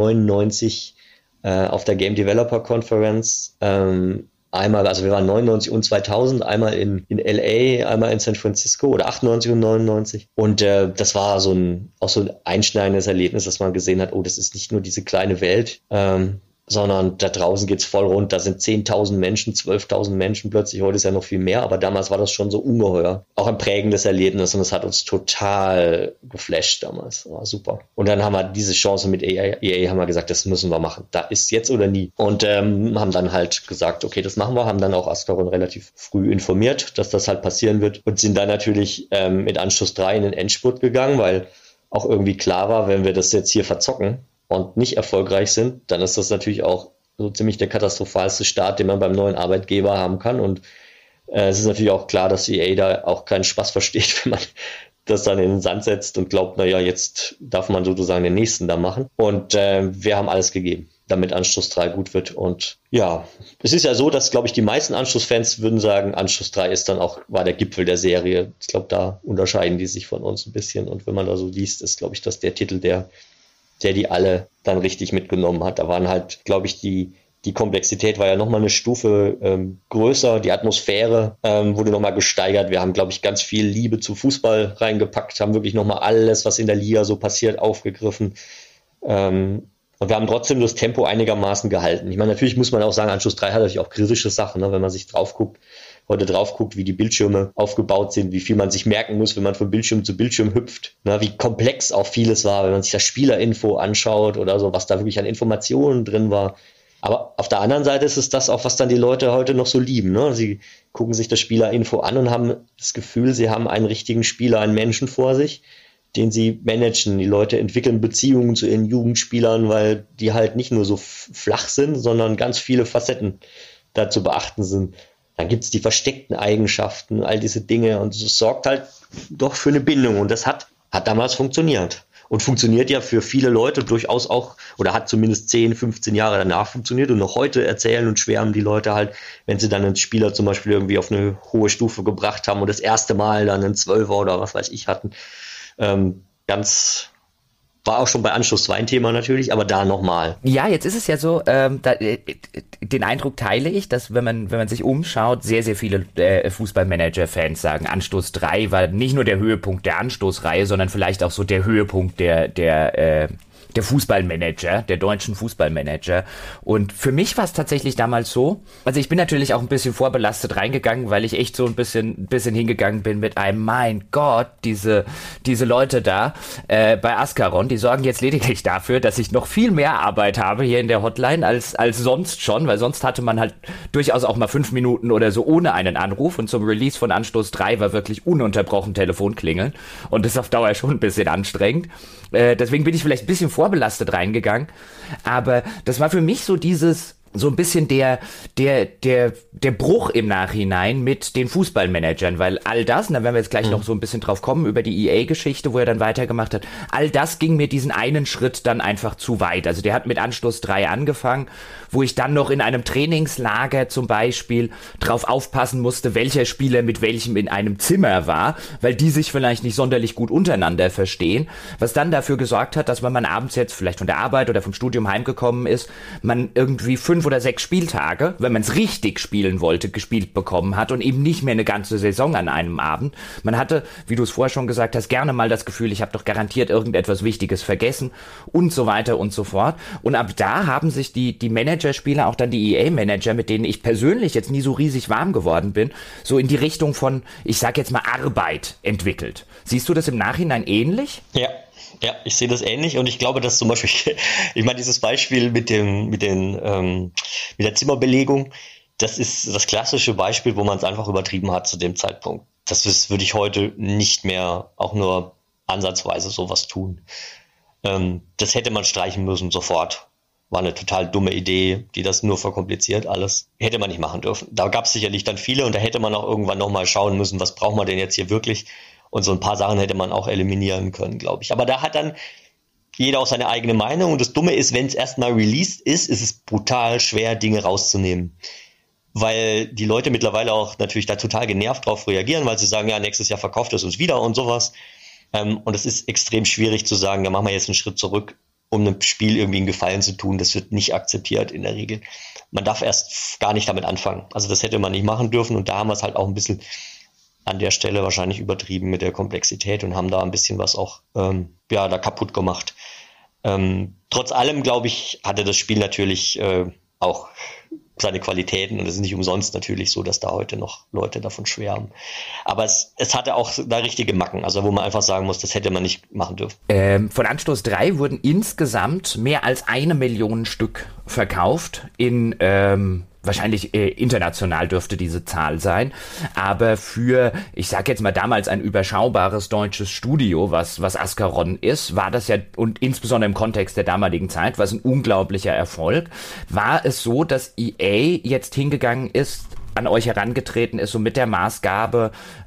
99 auf der Game Developer Conference. Einmal, also wir waren 99 und 2000, einmal in LA, einmal in San Francisco oder 98 und 99. Und das war auch so ein einschneidendes Erlebnis, dass man gesehen hat, oh, das ist nicht nur diese kleine Welt, sondern da draußen geht's voll rund, da sind 10.000 Menschen, 12.000 Menschen plötzlich, heute ist ja noch viel mehr, aber damals war das schon so ungeheuer. Auch ein prägendes Erlebnis und das hat uns total geflasht damals, war super. Und dann haben wir diese Chance mit EA haben wir gesagt, das müssen wir machen, da ist jetzt oder nie. Und haben dann halt gesagt, okay, das machen wir, haben dann auch Ascaron relativ früh informiert, dass das halt passieren wird und sind dann natürlich mit Anschluss 3 in den Endspurt gegangen, weil auch irgendwie klar war, wenn wir das jetzt hier verzocken und nicht erfolgreich sind, dann ist das natürlich auch so ziemlich der katastrophalste Start, den man beim neuen Arbeitgeber haben kann. Und es ist natürlich auch klar, dass EA da auch keinen Spaß versteht, wenn man das dann in den Sand setzt und glaubt, naja, jetzt darf man sozusagen den nächsten da machen. Und wir haben alles gegeben, damit Anschluss 3 gut wird. Und ja, es ist ja so, dass, glaube ich, die meisten Anschlussfans würden sagen, Anschluss 3 war der Gipfel der Serie. Ich glaube, da unterscheiden die sich von uns ein bisschen. Und wenn man da so liest, ist, glaube ich, das der Titel, der die alle dann richtig mitgenommen hat. Da waren halt, glaube ich, die Komplexität war ja nochmal eine Stufe größer, die Atmosphäre wurde nochmal gesteigert. Wir haben, glaube ich, ganz viel Liebe zu Fußball reingepackt, haben wirklich nochmal alles, was in der Liga so passiert, aufgegriffen. Und wir haben trotzdem das Tempo einigermaßen gehalten. Ich meine, natürlich muss man auch sagen, Anschluss 3 hat natürlich auch kritische Sachen, ne? Wenn man sich heute drauf guckt, wie die Bildschirme aufgebaut sind, wie viel man sich merken muss, wenn man von Bildschirm zu Bildschirm hüpft, ne? Wie komplex auch vieles war, wenn man sich das Spielerinfo anschaut oder so, was da wirklich an Informationen drin war. Aber auf der anderen Seite ist es das auch, was dann die Leute heute noch so lieben, ne? Sie gucken sich das Spielerinfo an und haben das Gefühl, sie haben einen richtigen Spieler, einen Menschen vor sich, den sie managen. Die Leute entwickeln Beziehungen zu ihren Jugendspielern, weil die halt nicht nur so flach sind, sondern ganz viele Facetten da zu beachten sind. Dann gibt es die versteckten Eigenschaften, all diese Dinge und es sorgt halt doch für eine Bindung und das hat damals funktioniert. Und funktioniert ja für viele Leute durchaus auch, oder hat zumindest 10, 15 Jahre danach funktioniert und noch heute erzählen und schwärmen die Leute halt, wenn sie dann einen Spieler zum Beispiel irgendwie auf eine hohe Stufe gebracht haben und das erste Mal dann einen 12er oder was weiß ich hatten. Ganz War auch schon bei Anschluss 2 ein Thema natürlich, aber da nochmal. Ja, jetzt ist es ja so, den Eindruck teile ich, dass wenn man sich umschaut, sehr, sehr viele Fußballmanager-Fans sagen, Anstoß 3 war nicht nur der Höhepunkt der Anstoßreihe, sondern vielleicht auch so der Höhepunkt der Fußballmanager, der deutschen Fußballmanager. Und für mich war es tatsächlich damals so, also ich bin natürlich auch ein bisschen vorbelastet reingegangen, weil ich echt so ein bisschen hingegangen bin mit einem, mein Gott, diese Leute da bei Ascaron, die sorgen jetzt lediglich dafür, dass ich noch viel mehr Arbeit habe hier in der Hotline als sonst schon, weil sonst hatte man halt durchaus auch mal 5 Minuten oder so ohne einen Anruf, und zum Release von Anstoß 3 war wirklich ununterbrochen Telefon klingeln, und das ist auf Dauer schon ein bisschen anstrengend. Deswegen bin ich vielleicht ein bisschen vorbelastet reingegangen, aber das war für mich so so ein bisschen der Bruch im Nachhinein mit den Fußballmanagern, weil all das, und da werden wir jetzt gleich noch so ein bisschen drauf kommen, über die EA-Geschichte, wo er dann weitergemacht hat, all das ging mir diesen einen Schritt dann einfach zu weit. Also der hat mit Anstoß 3 angefangen, wo ich dann noch in einem Trainingslager zum Beispiel drauf aufpassen musste, welcher Spieler mit welchem in einem Zimmer war, weil die sich vielleicht nicht sonderlich gut untereinander verstehen, was dann dafür gesorgt hat, dass wenn man abends jetzt vielleicht von der Arbeit oder vom Studium heimgekommen ist, man irgendwie 5 oder 6 Spieltage, wenn man es richtig spielen wollte, gespielt bekommen hat und eben nicht mehr eine ganze Saison an einem Abend. Man hatte, wie du es vorher schon gesagt hast, gerne mal das Gefühl, ich habe doch garantiert irgendetwas Wichtiges vergessen und so weiter und so fort. Und ab da haben sich die Managerspieler, auch dann die EA-Manager, mit denen ich persönlich jetzt nie so riesig warm geworden bin, so in die Richtung von, ich sag jetzt mal, Arbeit entwickelt. Siehst du das im Nachhinein ähnlich? Ja, ich sehe das ähnlich, und ich glaube, dass zum Beispiel, ich meine, dieses Beispiel mit der Zimmerbelegung, das ist das klassische Beispiel, wo man es einfach übertrieben hat zu dem Zeitpunkt. Würde ich heute nicht mehr auch nur ansatzweise sowas tun. Das hätte man streichen müssen sofort. War eine total dumme Idee, die das nur verkompliziert alles. Hätte man nicht machen dürfen. Da gab es sicherlich dann viele, und da hätte man auch irgendwann nochmal schauen müssen, was braucht man denn jetzt hier wirklich? Und so ein paar Sachen hätte man auch eliminieren können, glaube ich. Aber da hat dann jeder auch seine eigene Meinung. Und das Dumme ist, wenn es erstmal released ist es brutal schwer, Dinge rauszunehmen. Weil die Leute mittlerweile auch natürlich da total genervt drauf reagieren, weil sie sagen, ja, nächstes Jahr verkauft es uns wieder und sowas. Und es ist extrem schwierig zu sagen, da machen wir jetzt einen Schritt zurück, um einem Spiel irgendwie einen Gefallen zu tun. Das wird nicht akzeptiert in der Regel. Man darf erst gar nicht damit anfangen. Also das hätte man nicht machen dürfen. Und da haben wir es halt auch ein bisschen an der Stelle wahrscheinlich übertrieben mit der Komplexität und haben da ein bisschen was auch da kaputt gemacht. Trotz allem, glaube ich, hatte das Spiel natürlich auch seine Qualitäten, und es ist nicht umsonst natürlich so, dass da heute noch Leute davon schwärmen. Aber es hatte auch da richtige Macken, also wo man einfach sagen muss, das hätte man nicht machen dürfen. Von Anstoß 3 wurden insgesamt mehr als 1 Million Stück verkauft in wahrscheinlich international dürfte diese Zahl sein, aber für, ich sag jetzt mal damals ein überschaubares deutsches Studio, was Ascaron ist, war das ja, und insbesondere im Kontext der damaligen Zeit, war es ein unglaublicher Erfolg. War es so, dass EA jetzt hingegangen ist, an euch herangetreten ist, so mit der Maßgabe,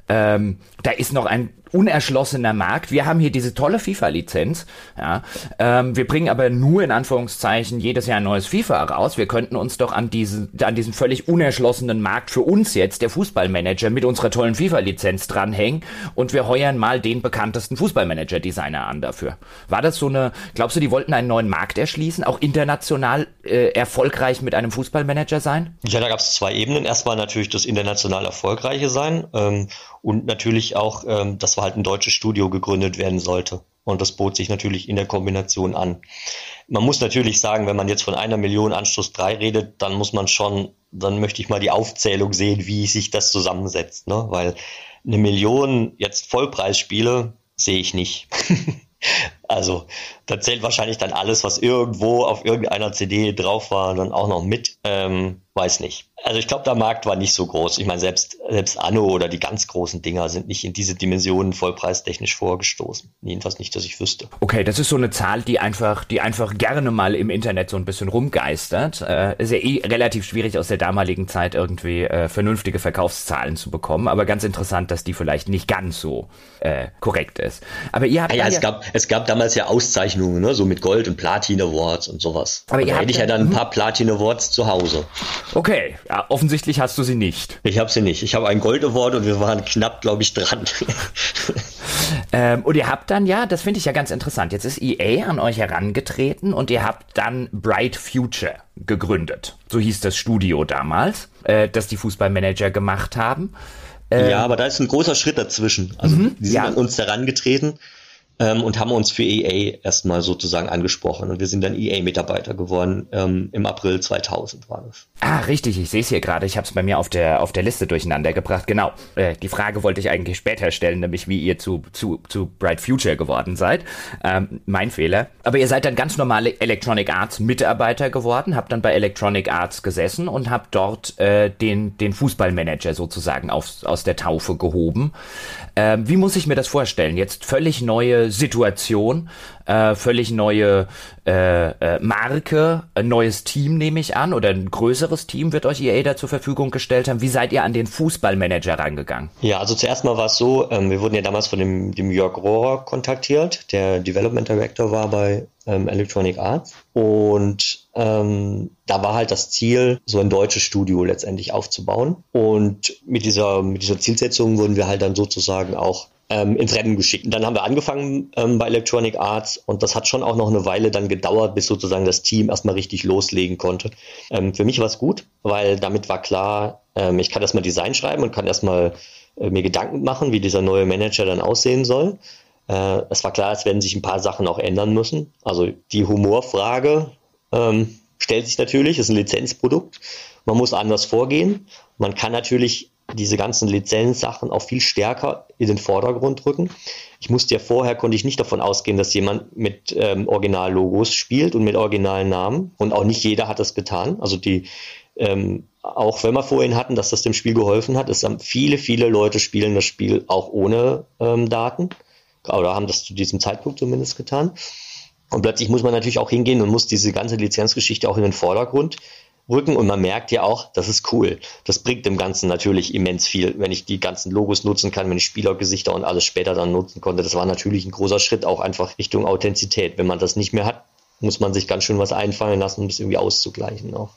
da ist noch ein unerschlossener Markt. Wir haben hier diese tolle FIFA-Lizenz. Ja, wir bringen aber nur in Anführungszeichen jedes Jahr ein neues FIFA raus. Wir könnten uns doch an diesen völlig unerschlossenen Markt für uns jetzt, der Fußballmanager, mit unserer tollen FIFA-Lizenz dranhängen, und wir heuern mal den bekanntesten Fußballmanager-Designer an dafür. War das so eine, glaubst du, die wollten einen neuen Markt erschließen, auch international erfolgreich mit einem Fußballmanager sein? Ja, da gab es 2 Ebenen. Erstmal natürlich das international Erfolgreiche sein, und natürlich auch, dass halt ein deutsches Studio gegründet werden sollte. Und das bot sich natürlich in der Kombination an. Man muss natürlich sagen, wenn man jetzt von 1 Million Anstoß 3 redet, dann möchte ich mal die Aufzählung sehen, wie sich das zusammensetzt, ne? Weil 1 Million jetzt Vollpreisspiele sehe ich nicht. Also da zählt wahrscheinlich dann alles, was irgendwo auf irgendeiner CD drauf war, dann auch noch mit. Weiß nicht. Also ich glaube, der Markt war nicht so groß. Ich meine, selbst Anno oder die ganz großen Dinger sind nicht in diese Dimensionen vollpreistechnisch vorgestoßen. Jedenfalls nicht, dass ich wüsste. Okay, das ist so eine Zahl, die einfach gerne mal im Internet so ein bisschen rumgeistert. Ist ja relativ schwierig aus der damaligen Zeit irgendwie vernünftige Verkaufszahlen zu bekommen, aber ganz interessant, dass die vielleicht nicht ganz so korrekt ist. Aber ihr habt es gab damals ja Auszeichnungen, ne? So mit Gold- und Platin-Awards und sowas. Aber da hätte ich ja dann ein paar Platin-Awards zu Hause. Okay, ja, offensichtlich hast du sie nicht. Ich habe sie nicht. Ich habe einen Gold-Award und wir waren knapp, glaube ich, dran. Und ihr habt dann das finde ich ja ganz interessant, jetzt ist EA an euch herangetreten und ihr habt dann Bright Future gegründet. So hieß das Studio damals, das die Fußballmanager gemacht haben. Ja, aber da ist ein großer Schritt dazwischen. Also die sind an uns herangetreten und haben uns für EA erstmal sozusagen angesprochen. Und wir sind dann EA-Mitarbeiter geworden. Im April 2000 war das. Ah, richtig, ich sehe es hier gerade. Ich habe es bei mir auf der Liste durcheinander gebracht. Genau, die Frage wollte ich eigentlich später stellen, nämlich wie ihr zu Bright Future geworden seid. Mein Fehler. Aber ihr seid dann ganz normale Electronic Arts Mitarbeiter geworden, habt dann bei Electronic Arts gesessen und habt dort den Fußballmanager sozusagen aus der Taufe gehoben. Wie muss ich mir das vorstellen? Jetzt völlig neue Situation, völlig neue Marke, ein neues Team nehme ich an, oder ein größeres Team wird euch EA da zur Verfügung gestellt haben. Wie seid ihr an den Fußballmanager rangegangen? Ja, also zuerst mal war es so, wir wurden ja damals von dem Jörg Rohrer kontaktiert, der Development Director war bei Electronic Arts, und da war halt das Ziel, so ein deutsches Studio letztendlich aufzubauen, und mit dieser Zielsetzung wurden wir halt dann sozusagen auch ins Rennen geschickt. Und dann haben wir angefangen bei Electronic Arts, und das hat schon auch noch eine Weile dann gedauert, bis sozusagen das Team erstmal richtig loslegen konnte. Für mich war es gut, weil damit war klar, ich kann erstmal Design schreiben und kann erstmal mir Gedanken machen, wie dieser neue Manager dann aussehen soll. Es war klar, es werden sich ein paar Sachen auch ändern müssen. Also die Humorfrage stellt sich natürlich, ist ein Lizenzprodukt. Man muss anders vorgehen. Man kann natürlich diese ganzen Lizenzsachen auch viel stärker in den Vordergrund rücken. Konnte ich nicht davon ausgehen, dass jemand mit Originallogos spielt und mit originalen Namen. Und auch nicht jeder hat das getan. Also auch wenn wir vorhin hatten, dass das dem Spiel geholfen hat, es haben viele Leute spielen das Spiel auch ohne Daten. Oder haben das zu diesem Zeitpunkt zumindest getan. Und plötzlich muss man natürlich auch hingehen und muss diese ganze Lizenzgeschichte auch in den Vordergrund rücken. Und man merkt ja auch, das ist cool. Das bringt dem Ganzen natürlich immens viel, wenn ich die ganzen Logos nutzen kann, wenn ich Spielergesichter und alles später dann nutzen konnte. Das war natürlich ein großer Schritt auch einfach Richtung Authentizität. Wenn man das nicht mehr hat, muss man sich ganz schön was einfallen lassen, um das irgendwie auszugleichen auch.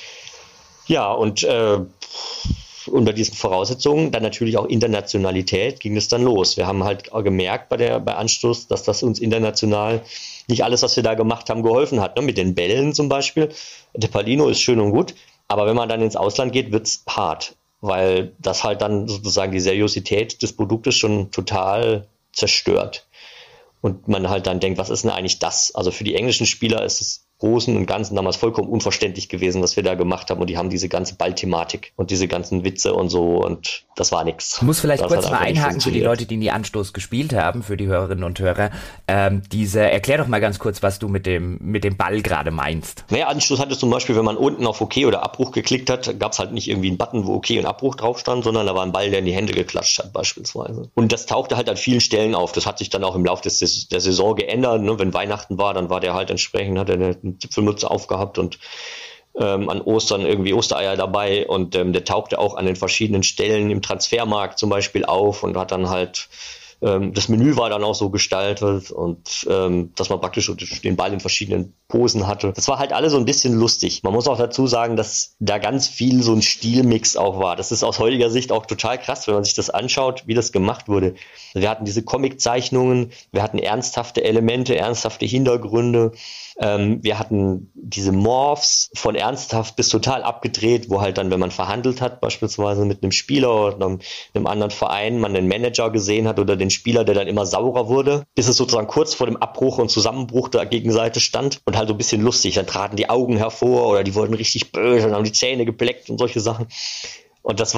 Ja, und unter diesen Voraussetzungen, dann natürlich auch Internationalität, ging es dann los. Wir haben halt gemerkt bei Anstoß, dass das uns international nicht alles, was wir da gemacht haben, geholfen hat. Ne? Mit den Bällen zum Beispiel. Der Palino ist schön und gut, aber wenn man dann ins Ausland geht, wird's hart, weil das halt dann sozusagen die Seriosität des Produktes schon total zerstört. Und man halt dann denkt, was ist denn eigentlich das? Also für die englischen Spieler ist es Großen und Ganzen damals vollkommen unverständlich gewesen, was wir da gemacht haben. Und die haben diese ganze Ballthematik und diese ganzen Witze und so, und das war nix. Ich muss vielleicht kurz mal einhaken für die Leute, die nie Anstoß gespielt haben, für die Hörerinnen und Hörer. Erklär doch mal ganz kurz, was du mit dem Ball gerade meinst. Naja, Anstoß hatte zum Beispiel, wenn man unten auf OK oder Abbruch geklickt hat, gab es halt nicht irgendwie einen Button, wo OK und Abbruch drauf stand, sondern da war ein Ball, der in die Hände geklatscht hat beispielsweise. Und das tauchte halt an vielen Stellen auf. Das hat sich dann auch im Laufe der Saison geändert. Ne? Wenn Weihnachten war, dann war der halt entsprechend, hat er eine Zipfelmütze aufgehabt und an Ostern irgendwie Ostereier dabei, und der tauchte auch an den verschiedenen Stellen im Transfermarkt zum Beispiel auf und hat dann halt das Menü war dann auch so gestaltet, und dass man praktisch den Ball in verschiedenen Posen hatte. Das war halt alles so ein bisschen lustig. Man muss auch dazu sagen, dass da ganz viel so ein Stilmix auch war. Das ist aus heutiger Sicht auch total krass, wenn man sich das anschaut, wie das gemacht wurde. Wir hatten diese Comic-Zeichnungen, wir hatten ernsthafte Elemente, ernsthafte Hintergründe. Wir hatten diese Morphs von ernsthaft bis total abgedreht, wo halt dann, wenn man verhandelt hat, beispielsweise mit einem Spieler oder einem anderen Verein, man den Manager gesehen hat oder den Spieler, der dann immer saurer wurde, bis es sozusagen kurz vor dem Abbruch und Zusammenbruch der Gegenseite stand, und halt so ein bisschen lustig. Dann traten die Augen hervor oder die wurden richtig böse und haben die Zähne gebleckt und solche Sachen. Und das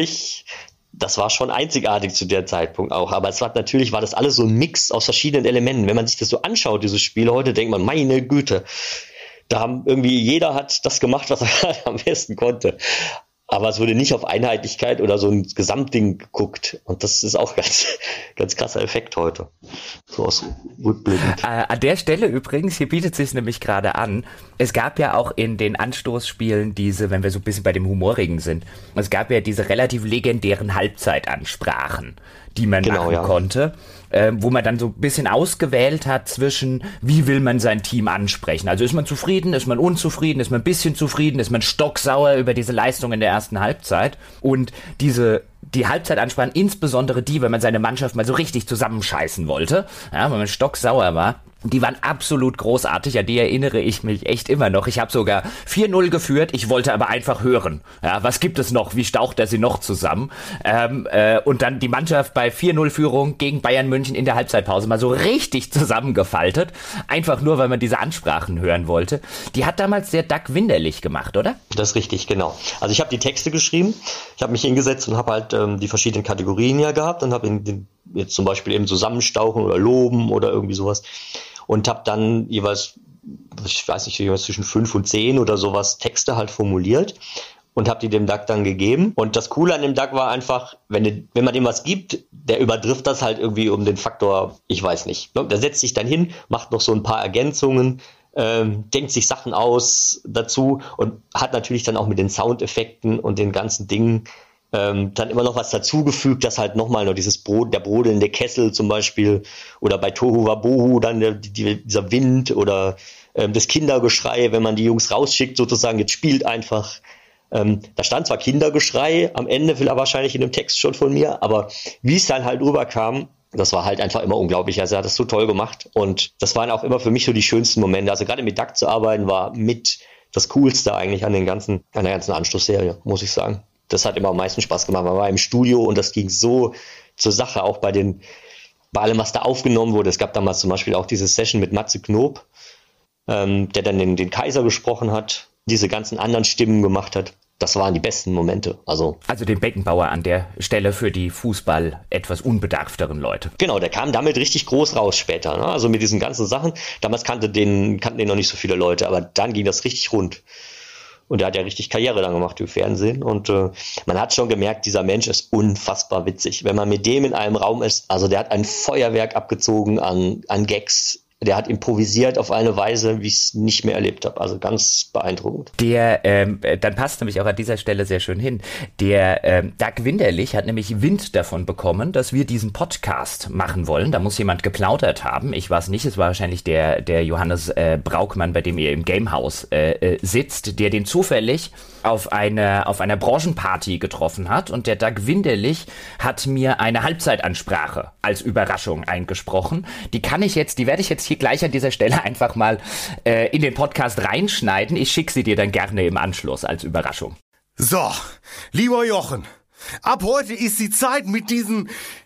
war schon einzigartig zu der Zeitpunkt auch, aber war das alles so ein Mix aus verschiedenen Elementen. Wenn man sich das so anschaut, diese Spiele heute, denkt man, meine Güte, jeder hat das gemacht, was er am besten konnte. Aber es wurde nicht auf Einheitlichkeit oder so ein Gesamtding geguckt. Und das ist auch ganz, ganz krasser Effekt heute. So aus rückblickend. An der Stelle übrigens, hier bietet es sich nämlich gerade an, es gab ja auch in den Anstoßspielen wenn wir so ein bisschen bei dem Humorigen sind, es gab ja diese relativ legendären Halbzeitansprachen, die man machen konnte. Wo man dann so ein bisschen ausgewählt hat zwischen, wie will man sein Team ansprechen. Also ist man zufrieden, ist man unzufrieden, ist man ein bisschen zufrieden, ist man stocksauer über diese Leistung in der ersten Halbzeit. Und die Halbzeitansprachen, insbesondere die, wenn man seine Mannschaft mal so richtig zusammenscheißen wollte, ja, wenn man stocksauer war, die waren absolut großartig, an die erinnere ich mich echt immer noch. Ich habe sogar 4-0 geführt, ich wollte aber einfach hören. Ja, was gibt es noch? Wie staucht er sie noch zusammen? Und dann die Mannschaft bei 4-0-Führung gegen Bayern München in der Halbzeitpause mal so richtig zusammengefaltet. Einfach nur, weil man diese Ansprachen hören wollte. Die hat damals der Doug Winderlich gemacht, oder? Das ist richtig, genau. Also ich habe die Texte geschrieben, ich habe mich hingesetzt und habe halt die verschiedenen Kategorien ja gehabt und habe jetzt zum Beispiel eben zusammenstauchen oder loben oder irgendwie sowas. Und habe dann jeweils, ich weiß nicht, jeweils zwischen 5 und 10 oder sowas Texte halt formuliert und habe die dem Doug dann gegeben. Und das Coole an dem Doug war einfach, wenn man dem was gibt, der übertrifft das halt irgendwie um den Faktor, ich weiß nicht. Der setzt sich dann hin, macht noch so ein paar Ergänzungen, denkt sich Sachen aus dazu und hat natürlich dann auch mit den Soundeffekten und den ganzen Dingen dann immer noch was dazugefügt, dass halt nochmal noch der brodelnde Kessel zum Beispiel oder bei Tohu Wabohu dann dieser Wind oder das Kindergeschrei, wenn man die Jungs rausschickt sozusagen, jetzt spielt einfach. Da stand zwar Kindergeschrei am Ende, will er wahrscheinlich in dem Text schon von mir, aber wie es dann halt rüberkam, das war halt einfach immer unglaublich. Also er hat das so toll gemacht und das waren auch immer für mich so die schönsten Momente. Also gerade mit Doug zu arbeiten war mit das Coolste eigentlich an der ganzen Anschlussserie, muss ich sagen. Das hat immer am meisten Spaß gemacht. Man war im Studio und das ging so zur Sache, auch bei allem, was da aufgenommen wurde. Es gab damals zum Beispiel auch diese Session mit Matze Knob, der dann den Kaiser gesprochen hat, diese ganzen anderen Stimmen gemacht hat. Das waren die besten Momente. Also den Beckenbauer an der Stelle für die Fußball etwas unbedarfteren Leute. Genau, der kam damit richtig groß raus später. Ne? Also mit diesen ganzen Sachen. Damals kannten den noch nicht so viele Leute, aber dann ging das richtig rund. Und der hat ja richtig Karriere dann gemacht im Fernsehen. Und man hat schon gemerkt, dieser Mensch ist unfassbar witzig. Wenn man mit dem in einem Raum ist, also der hat ein Feuerwerk abgezogen an Gags. Der hat improvisiert auf eine Weise, wie ich es nicht mehr erlebt habe. Also ganz beeindruckend. Dann passt nämlich auch an dieser Stelle sehr schön hin. Der Doug Winderlich hat nämlich Wind davon bekommen, dass wir diesen Podcast machen wollen. Da muss jemand geplaudert haben. Ich war es nicht. Es war wahrscheinlich der Johannes Braukmann, bei dem ihr im Gamehouse sitzt, der den zufällig auf einer Branchenparty getroffen hat. Und der Doug Winderlich hat mir eine Halbzeitansprache als Überraschung eingesprochen. Die werde ich jetzt hier gleich an dieser Stelle einfach mal in den Podcast reinschneiden. Ich schicke sie dir dann gerne im Anschluss als Überraschung. So, lieber Jochen, ab heute ist die Zeit mit diesen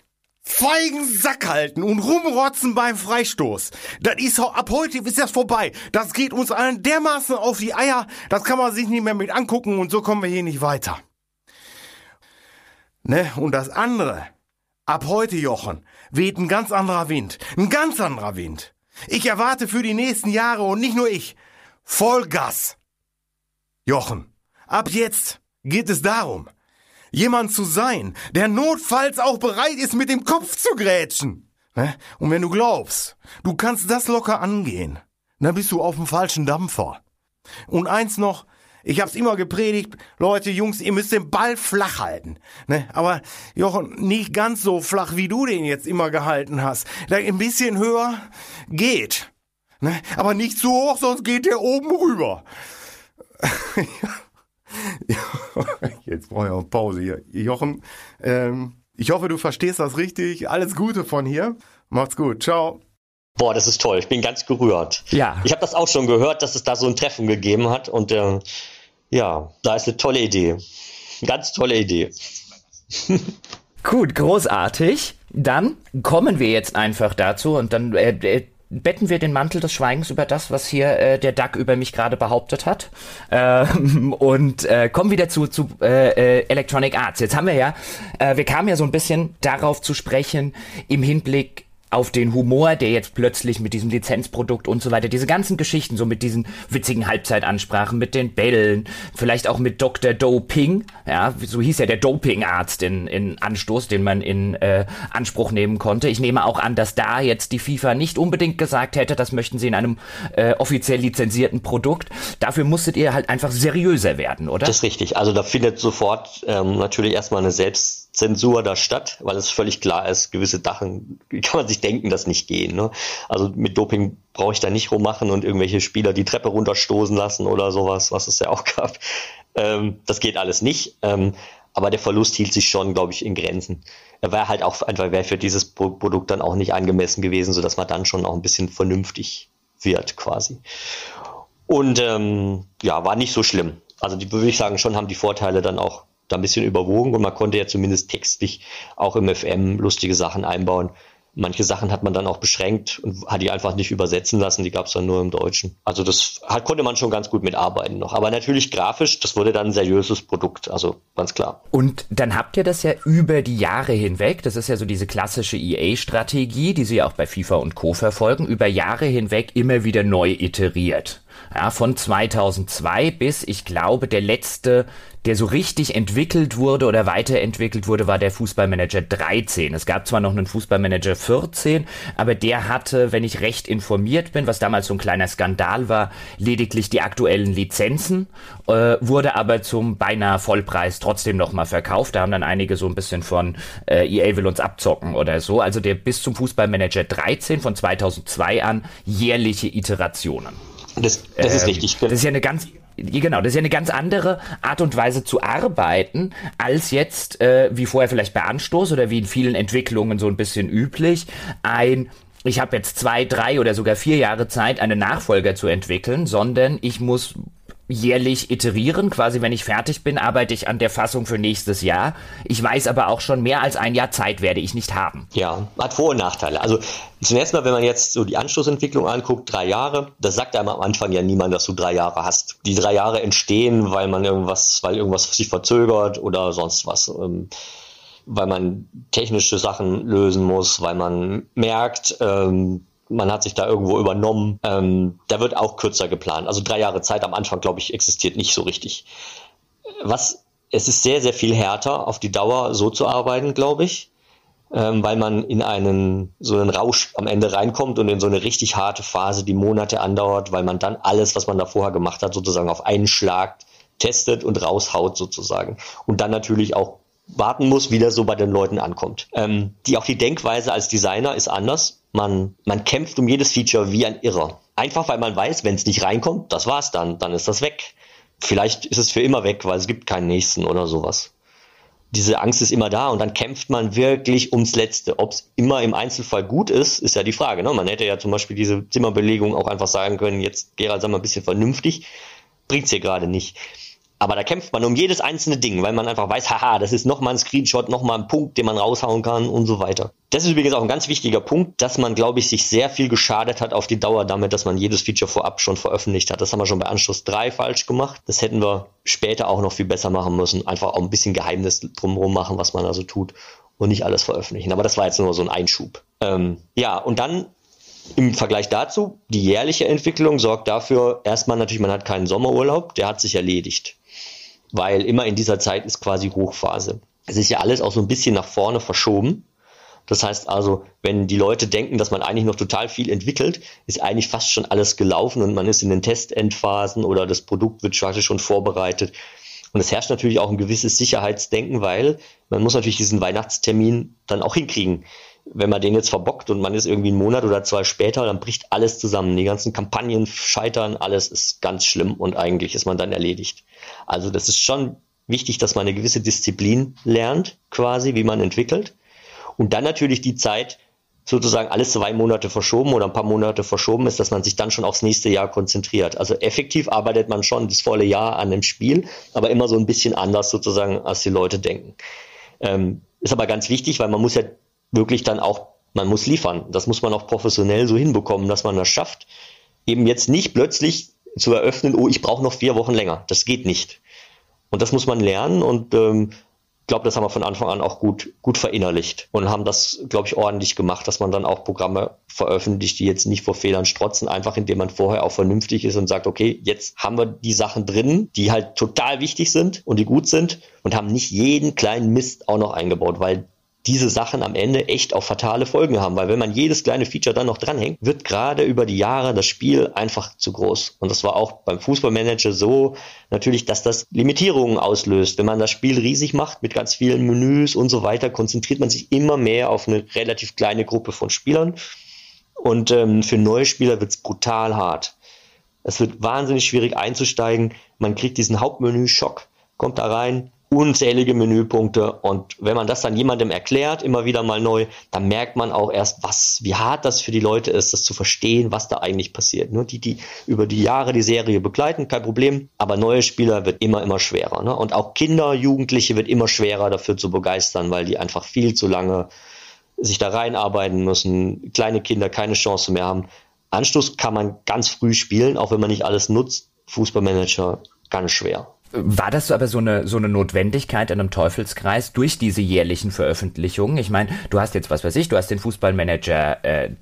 feigen Sack halten und rumrotzen beim Freistoß. Ab heute ist das vorbei. Das geht uns allen dermaßen auf die Eier, das kann man sich nicht mehr mit angucken und so kommen wir hier nicht weiter. Ne, und das andere, ab heute, Jochen, weht ein ganz anderer Wind. Ein ganz anderer Wind. Ich erwarte für die nächsten Jahre und nicht nur ich, Vollgas. Jochen, ab jetzt geht es darum, jemand zu sein, der notfalls auch bereit ist, mit dem Kopf zu grätschen. Und wenn du glaubst, du kannst das locker angehen, dann bist du auf dem falschen Dampfer. Und eins noch, ich hab's immer gepredigt, Leute, Jungs, ihr müsst den Ball flach halten. Aber Jochen, nicht ganz so flach, wie du den jetzt immer gehalten hast. Ein bisschen höher geht. Aber nicht zu hoch, sonst geht der oben rüber. Jetzt brauche ich auch eine Pause hier. Jochen, ich hoffe, du verstehst das richtig. Alles Gute von hier. Macht's gut. Ciao. Boah, das ist toll. Ich bin ganz gerührt. Ja. Ich habe das auch schon gehört, dass es da so ein Treffen gegeben hat. Und ja, da ist eine tolle Idee. Ganz tolle Idee. Gut, großartig. Dann kommen wir jetzt einfach dazu und dann betten wir den Mantel des Schweigens über das, was hier der Doug über mich gerade behauptet hat. Und kommen wieder zu Electronic Arts. Jetzt haben wir wir kamen ja so ein bisschen darauf zu sprechen im Hinblick auf den Humor, der jetzt plötzlich mit diesem Lizenzprodukt und so weiter, diese ganzen Geschichten, so mit diesen witzigen Halbzeitansprachen, mit den Bällen, vielleicht auch mit Dr. Doping, ja, so hieß ja der Dopingarzt in Anstoß, den man in Anspruch nehmen konnte. Ich nehme auch an, dass da jetzt die FIFA nicht unbedingt gesagt hätte, das möchten sie in einem offiziell lizenzierten Produkt. Dafür musstet ihr halt einfach seriöser werden, oder? Das ist richtig. Also da findet sofort natürlich erstmal eine Zensur da statt, weil es völlig klar ist, gewisse Sachen kann man sich denken, dass nicht gehen. Ne? Also mit Doping brauche ich da nicht rummachen und irgendwelche Spieler die Treppe runterstoßen lassen oder sowas, was es ja auch gab. Das geht alles nicht. Aber der Verlust hielt sich schon, glaube ich, in Grenzen. Er war halt auch einfach, wäre für dieses Produkt dann auch nicht angemessen gewesen, sodass man dann schon auch ein bisschen vernünftig wird quasi. Und war nicht so schlimm. Also die würde ich sagen, schon haben die Vorteile dann auch da ein bisschen überwogen und man konnte ja zumindest textlich auch im FM lustige Sachen einbauen. Manche Sachen hat man dann auch beschränkt und hat die einfach nicht übersetzen lassen, die gab es dann nur im Deutschen. Also konnte man schon ganz gut mitarbeiten noch. Aber natürlich grafisch, das wurde dann ein seriöses Produkt, also ganz klar. Und dann habt ihr das ja über die Jahre hinweg, das ist ja so diese klassische EA-Strategie, die sie auch bei FIFA und Co. verfolgen, über Jahre hinweg immer wieder neu iteriert. Ja, von 2002 bis, ich glaube, der letzte, der so richtig entwickelt wurde oder weiterentwickelt wurde, war der Fußballmanager 13. Es gab zwar noch einen Fußballmanager 14, aber der hatte, wenn ich recht informiert bin, was damals so ein kleiner Skandal war, lediglich die aktuellen Lizenzen, wurde aber zum beinahe Vollpreis trotzdem nochmal verkauft. Da haben dann einige so ein bisschen von EA will uns abzocken oder so. Also der bis zum Fußballmanager 13 von 2002 an jährliche Iterationen. Das ist richtig. Das ist ja eine ganz andere Art und Weise zu arbeiten, als jetzt, wie vorher vielleicht bei Anstoß oder wie in vielen Entwicklungen so ein bisschen üblich, ich habe jetzt 2, 3 oder sogar 4 Jahre Zeit, einen Nachfolger zu entwickeln, sondern ich muss jährlich iterieren. Quasi, wenn ich fertig bin, arbeite ich an der Fassung für nächstes Jahr. Ich weiß aber auch schon, mehr als ein Jahr Zeit werde ich nicht haben. Ja, hat Vor- und Nachteile. Also zunächst mal, wenn man jetzt so die Anschlussentwicklung anguckt, 3 Jahre, das sagt einem am Anfang ja niemand, dass du 3 Jahre hast. Die 3 Jahre entstehen, weil irgendwas sich verzögert oder sonst was. Weil man technische Sachen lösen muss, weil man merkt, man hat sich da irgendwo übernommen. Da wird auch kürzer geplant. Also 3 Jahre Zeit am Anfang, glaube ich, existiert nicht so richtig. Es ist sehr, sehr viel härter auf die Dauer so zu arbeiten, glaube ich, weil man in so einen Rausch am Ende reinkommt und in so eine richtig harte Phase, die Monate andauert, weil man dann alles, was man da vorher gemacht hat, sozusagen auf einen Schlag testet und raushaut sozusagen. Und dann natürlich auch warten muss, wie das so bei den Leuten ankommt. Auch die Denkweise als Designer ist anders. Man kämpft um jedes Feature wie ein Irrer. Einfach, weil man weiß, wenn es nicht reinkommt, das war's dann ist das weg. Vielleicht ist es für immer weg, weil es gibt keinen nächsten oder sowas. Diese Angst ist immer da und dann kämpft man wirklich ums Letzte. Ob es immer im Einzelfall gut ist ja die Frage. Ne? Man hätte ja zum Beispiel diese Zimmerbelegung auch einfach sagen können, jetzt Gerald, sag mal ein bisschen vernünftig, bringt's hier gerade nicht. Aber da kämpft man um jedes einzelne Ding, weil man einfach weiß, haha, das ist nochmal ein Screenshot, nochmal ein Punkt, den man raushauen kann und so weiter. Das ist übrigens auch ein ganz wichtiger Punkt, dass man, glaube ich, sich sehr viel geschadet hat auf die Dauer damit, dass man jedes Feature vorab schon veröffentlicht hat. Das haben wir schon bei Anschluss 3 falsch gemacht. Das hätten wir später auch noch viel besser machen müssen. Einfach auch ein bisschen Geheimnis drumherum machen, was man da so tut und nicht alles veröffentlichen. Aber das war jetzt nur so ein Einschub. Und dann im Vergleich dazu, die jährliche Entwicklung sorgt dafür, erstmal natürlich, man hat keinen Sommerurlaub, der hat sich erledigt. Weil immer in dieser Zeit ist quasi Hochphase. Es ist ja alles auch so ein bisschen nach vorne verschoben. Das heißt also, wenn die Leute denken, dass man eigentlich noch total viel entwickelt, ist eigentlich fast schon alles gelaufen und man ist in den Testendphasen oder das Produkt wird schon vorbereitet. Und es herrscht natürlich auch ein gewisses Sicherheitsdenken, weil man muss natürlich diesen Weihnachtstermin dann auch hinkriegen. Wenn man den jetzt verbockt und man ist irgendwie einen Monat oder 2 später, dann bricht alles zusammen. Die ganzen Kampagnen scheitern, alles ist ganz schlimm und eigentlich ist man dann erledigt. Also das ist schon wichtig, dass man eine gewisse Disziplin lernt, quasi, wie man entwickelt. Und dann natürlich die Zeit, sozusagen alles 2 Monate verschoben oder ein paar Monate verschoben ist, dass man sich dann schon aufs nächste Jahr konzentriert. Also effektiv arbeitet man schon das volle Jahr an dem Spiel, aber immer so ein bisschen anders sozusagen, als die Leute denken. Ist aber ganz wichtig, weil man muss ja wirklich dann auch, man muss liefern. Das muss man auch professionell so hinbekommen, dass man das schafft. Eben jetzt nicht plötzlich zu eröffnen, ich brauche noch 4 Wochen länger. Das geht nicht. Und das muss man lernen und ich glaube, das haben wir von Anfang an auch gut verinnerlicht und haben das, glaube ich, ordentlich gemacht, dass man dann auch Programme veröffentlicht, die jetzt nicht vor Fehlern strotzen, einfach indem man vorher auch vernünftig ist und sagt, okay, jetzt haben wir die Sachen drin, die halt total wichtig sind und die gut sind und haben nicht jeden kleinen Mist auch noch eingebaut, weil diese Sachen am Ende echt auch fatale Folgen haben, weil wenn man jedes kleine Feature dann noch dranhängt, wird gerade über die Jahre das Spiel einfach zu groß. Und das war auch beim Fußballmanager so natürlich, dass das Limitierungen auslöst. Wenn man das Spiel riesig macht mit ganz vielen Menüs und so weiter, konzentriert man sich immer mehr auf eine relativ kleine Gruppe von Spielern. Und für neue Spieler wird es brutal hart. Es wird wahnsinnig schwierig einzusteigen. Man kriegt diesen Hauptmenü-Schock, kommt da rein, unzählige Menüpunkte, und wenn man das dann jemandem erklärt, immer wieder mal neu, dann merkt man auch erst, wie hart das für die Leute ist, das zu verstehen, was da eigentlich passiert. Nur die über die Jahre die Serie begleiten, kein Problem, aber neue Spieler wird immer schwerer. Ne? Und auch Kinder, Jugendliche wird immer schwerer dafür zu begeistern, weil die einfach viel zu lange sich da reinarbeiten müssen, kleine Kinder keine Chance mehr haben. Anstoß kann man ganz früh spielen, auch wenn man nicht alles nutzt. Fußballmanager ganz schwer. War das aber so eine Notwendigkeit in einem Teufelskreis durch diese jährlichen Veröffentlichungen? Ich meine, du hast jetzt, was weiß ich, du hast den Fußballmanager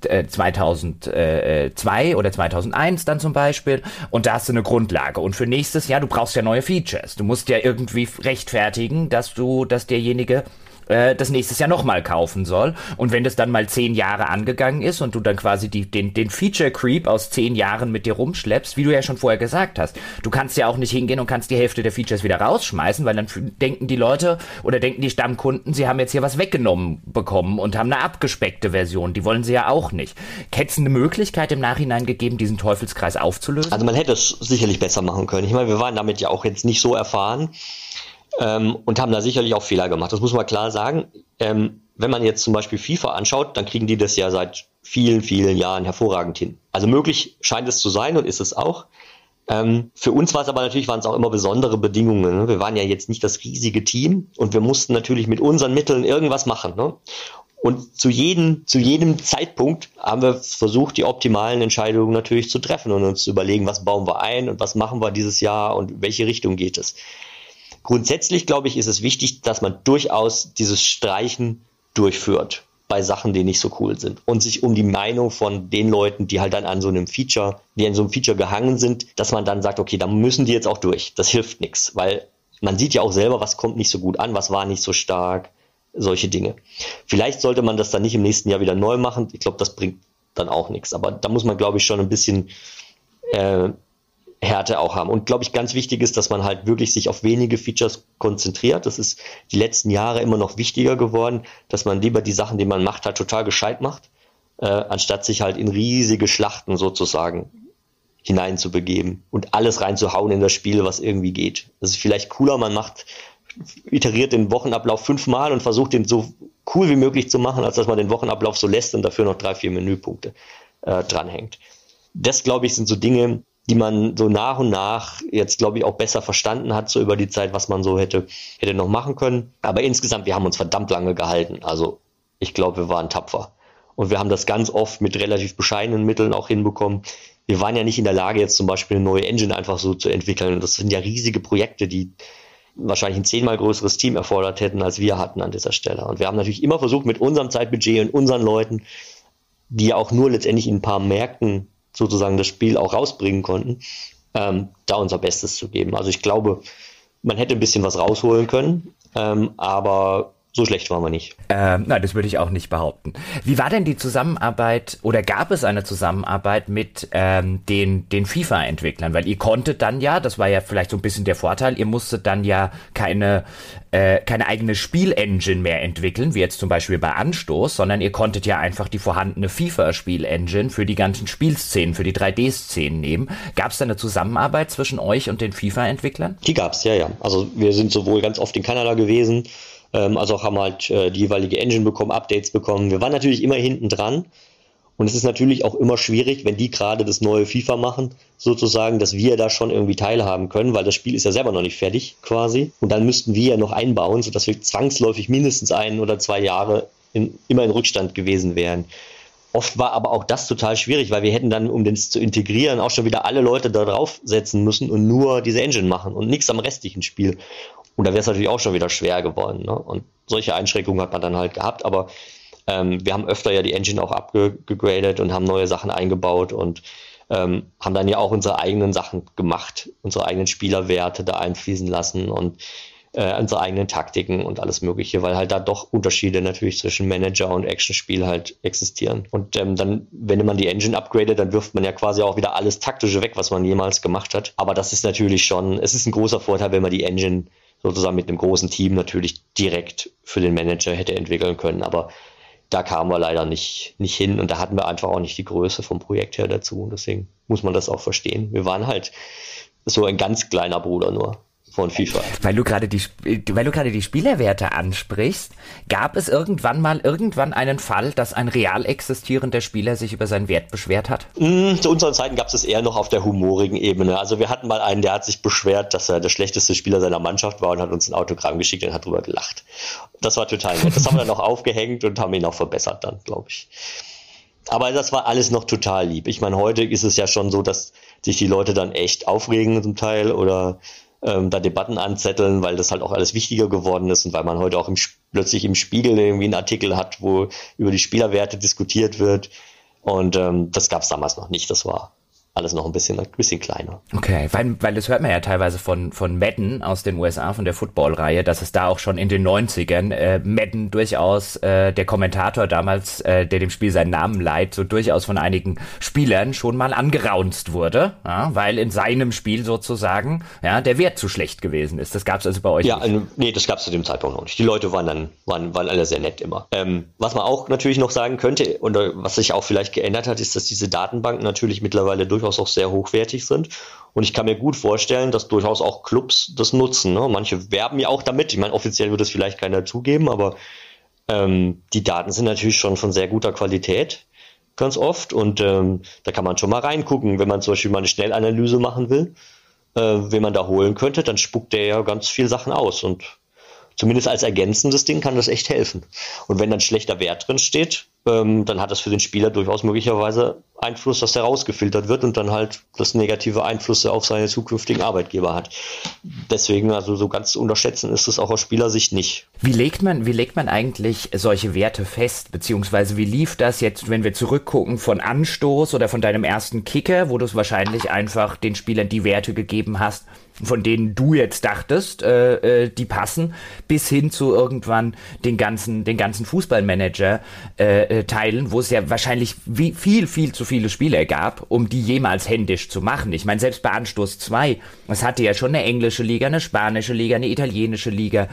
2002 oder 2001 dann zum Beispiel, und da hast du eine Grundlage. Und für nächstes Jahr, du brauchst ja neue Features. Du musst ja irgendwie rechtfertigen, dass derjenige das nächstes Jahr nochmal kaufen soll. Und wenn das dann mal 10 Jahre angegangen ist und du dann quasi den Feature-Creep aus 10 Jahren mit dir rumschleppst, wie du ja schon vorher gesagt hast, du kannst ja auch nicht hingehen und kannst die Hälfte der Features wieder rausschmeißen, weil dann denken die Leute oder denken die Stammkunden, sie haben jetzt hier was weggenommen bekommen und haben eine abgespeckte Version. Die wollen sie ja auch nicht. Hätte es eine Möglichkeit im Nachhinein gegeben, diesen Teufelskreis aufzulösen? Also man hätte es sicherlich besser machen können. Ich meine, wir waren damit ja auch jetzt nicht so erfahren. Und haben da sicherlich auch Fehler gemacht. Das muss man klar sagen. Wenn man jetzt zum Beispiel FIFA anschaut, dann kriegen die das ja seit vielen, vielen Jahren hervorragend hin. Also möglich scheint es zu sein und ist es auch. Für uns waren es auch immer besondere Bedingungen. Ne? Wir waren ja jetzt nicht das riesige Team und wir mussten natürlich mit unseren Mitteln irgendwas machen. Ne? Und zu jedem Zeitpunkt haben wir versucht, die optimalen Entscheidungen natürlich zu treffen und uns zu überlegen, was bauen wir ein und was machen wir dieses Jahr und in welche Richtung geht es. Grundsätzlich, glaube ich, ist es wichtig, dass man durchaus dieses Streichen durchführt bei Sachen, die nicht so cool sind, und sich um die Meinung von den Leuten, die halt dann an so einem Feature gehangen sind, dass man dann sagt, okay, da müssen die jetzt auch durch. Das hilft nichts, weil man sieht ja auch selber, was kommt nicht so gut an, was war nicht so stark, solche Dinge. Vielleicht sollte man das dann nicht im nächsten Jahr wieder neu machen. Ich glaube, das bringt dann auch nichts. Aber da muss man, glaube ich, schon ein bisschen Härte auch haben. Und glaube ich, ganz wichtig ist, dass man halt wirklich sich auf wenige Features konzentriert. Das ist die letzten Jahre immer noch wichtiger geworden, dass man lieber die Sachen, die man macht, halt total gescheit macht, anstatt sich halt in riesige Schlachten sozusagen hineinzubegeben und alles reinzuhauen in das Spiel, was irgendwie geht. Das ist vielleicht cooler, man iteriert den Wochenablauf 5-mal und versucht den so cool wie möglich zu machen, als dass man den Wochenablauf so lässt und dafür noch 3-4 Menüpunkte dranhängt. Das, glaube ich, sind so Dinge, die man so nach und nach jetzt, glaube ich, auch besser verstanden hat, so über die Zeit, was man so hätte noch machen können. Aber insgesamt, wir haben uns verdammt lange gehalten. Also ich glaube, wir waren tapfer. Und wir haben das ganz oft mit relativ bescheidenen Mitteln auch hinbekommen. Wir waren ja nicht in der Lage, jetzt zum Beispiel eine neue Engine einfach so zu entwickeln. Das sind ja riesige Projekte, die wahrscheinlich ein 10-mal größeres Team erfordert hätten, als wir hatten an dieser Stelle. Und wir haben natürlich immer versucht, mit unserem Zeitbudget und unseren Leuten, die ja auch nur letztendlich in ein paar Märkten sozusagen das Spiel auch rausbringen konnten, da unser Bestes zu geben. Also ich glaube, man hätte ein bisschen was rausholen können, aber so schlecht waren wir nicht. Nein, das würde ich auch nicht behaupten. Wie war denn die Zusammenarbeit, oder gab es eine Zusammenarbeit mit den FIFA-Entwicklern? Weil ihr konntet dann ja, das war ja vielleicht so ein bisschen der Vorteil, ihr musstet dann ja keine eigene Spielengine mehr entwickeln, wie jetzt zum Beispiel bei Anstoß, sondern ihr konntet ja einfach die vorhandene FIFA-Spielengine für die ganzen Spielszenen, für die 3D-Szenen nehmen. Gab es da eine Zusammenarbeit zwischen euch und den FIFA-Entwicklern? Die gab es, ja. Also wir sind sowohl ganz oft in Kanada gewesen, also auch haben halt die jeweilige Engine bekommen, Updates bekommen. Wir waren natürlich immer hinten dran. Und es ist natürlich auch immer schwierig, wenn die gerade das neue FIFA machen, sozusagen, dass wir da schon irgendwie teilhaben können, weil das Spiel ist ja selber noch nicht fertig quasi. Und dann müssten wir ja noch einbauen, sodass wir zwangsläufig mindestens 1 oder 2 Jahre immer in Rückstand gewesen wären. Oft war aber auch das total schwierig, weil wir hätten dann, um das zu integrieren, auch schon wieder alle Leute da drauf setzen müssen und nur diese Engine machen und nichts am restlichen Spiel. Und da wäre es natürlich auch schon wieder schwer geworden. Ne? Und solche Einschränkungen hat man dann halt gehabt. Aber wir haben öfter ja die Engine auch abgegradet und haben neue Sachen eingebaut und haben dann ja auch unsere eigenen Sachen gemacht, unsere eigenen Spielerwerte da einfließen lassen. Und unsere eigenen Taktiken und alles Mögliche, weil halt da doch Unterschiede natürlich zwischen Manager und Actionspiel halt existieren. Und dann, wenn man die Engine upgradet, dann wirft man ja quasi auch wieder alles Taktische weg, was man jemals gemacht hat. Aber das ist natürlich schon, es ist ein großer Vorteil, wenn man die Engine sozusagen mit einem großen Team natürlich direkt für den Manager hätte entwickeln können. Aber da kamen wir leider nicht hin und da hatten wir einfach auch nicht die Größe vom Projekt her dazu. Und deswegen muss man das auch verstehen. Wir waren halt so ein ganz kleiner Bruder nur von FIFA. Weil du gerade die Spielerwerte ansprichst, gab es irgendwann einen Fall, dass ein real existierender Spieler sich über seinen Wert beschwert hat? Zu unseren Zeiten gab es eher noch auf der humorigen Ebene. Also wir hatten mal einen, der hat sich beschwert, dass er der schlechteste Spieler seiner Mannschaft war und hat uns ein Autogramm geschickt und hat drüber gelacht. Das war total nett. Das haben wir dann noch aufgehängt und haben ihn auch verbessert dann, glaube ich. Aber das war alles noch total lieb. Ich meine, heute ist es ja schon so, dass sich die Leute dann echt aufregen zum Teil oder da Debatten anzetteln, weil das halt auch alles wichtiger geworden ist und weil man heute auch plötzlich im Spiegel irgendwie einen Artikel hat, wo über die Spielerwerte diskutiert wird. Und das gab es damals noch nicht. Das war alles noch ein bisschen kleiner. Okay, weil das hört man ja teilweise von Madden aus den USA, von der Football-Reihe, dass es da auch schon in den 90ern Madden durchaus, der Kommentator damals, der dem Spiel seinen Namen leiht, so durchaus von einigen Spielern schon mal angeraunzt wurde, ja, weil in seinem Spiel sozusagen der Wert zu schlecht gewesen ist. Das gab es also bei euch nicht? Nee, das gab es zu dem Zeitpunkt noch nicht. Die Leute waren alle sehr nett immer. Was man auch natürlich noch sagen könnte, und was sich auch vielleicht geändert hat, ist, dass diese Datenbanken natürlich mittlerweile durchaus auch sehr hochwertig sind. Und ich kann mir gut vorstellen, dass durchaus auch Clubs das nutzen. Ne? Manche werben ja auch damit. Ich meine, offiziell wird es vielleicht keiner zugeben, aber die Daten sind natürlich schon von sehr guter Qualität, ganz oft. Und da kann man schon mal reingucken, wenn man zum Beispiel mal eine Schnellanalyse machen will, wen man da holen könnte, dann spuckt der ja ganz viel Sachen aus. Und zumindest als ergänzendes Ding kann das echt helfen. Und wenn dann schlechter Wert drin steht, dann hat das für den Spieler durchaus möglicherweise Einfluss, dass der rausgefiltert wird und dann halt das negative Einflüsse auf seine zukünftigen Arbeitgeber hat. Deswegen, also so ganz unterschätzen ist es auch aus Spielersicht nicht. Wie legt man eigentlich solche Werte fest? Beziehungsweise wie lief das jetzt, wenn wir zurückgucken von Anstoß oder von deinem ersten Kicker, wo du es wahrscheinlich einfach den Spielern die Werte gegeben hast, von denen du jetzt dachtest, die passen, bis hin zu irgendwann den ganzen Fußballmanager Teilen, wo es ja wahrscheinlich viel zu viele Spieler gab, um die jemals händisch zu machen. Ich meine, selbst bei Anstoß 2, es hatte ja schon eine englische Liga, eine spanische Liga, eine italienische Liga.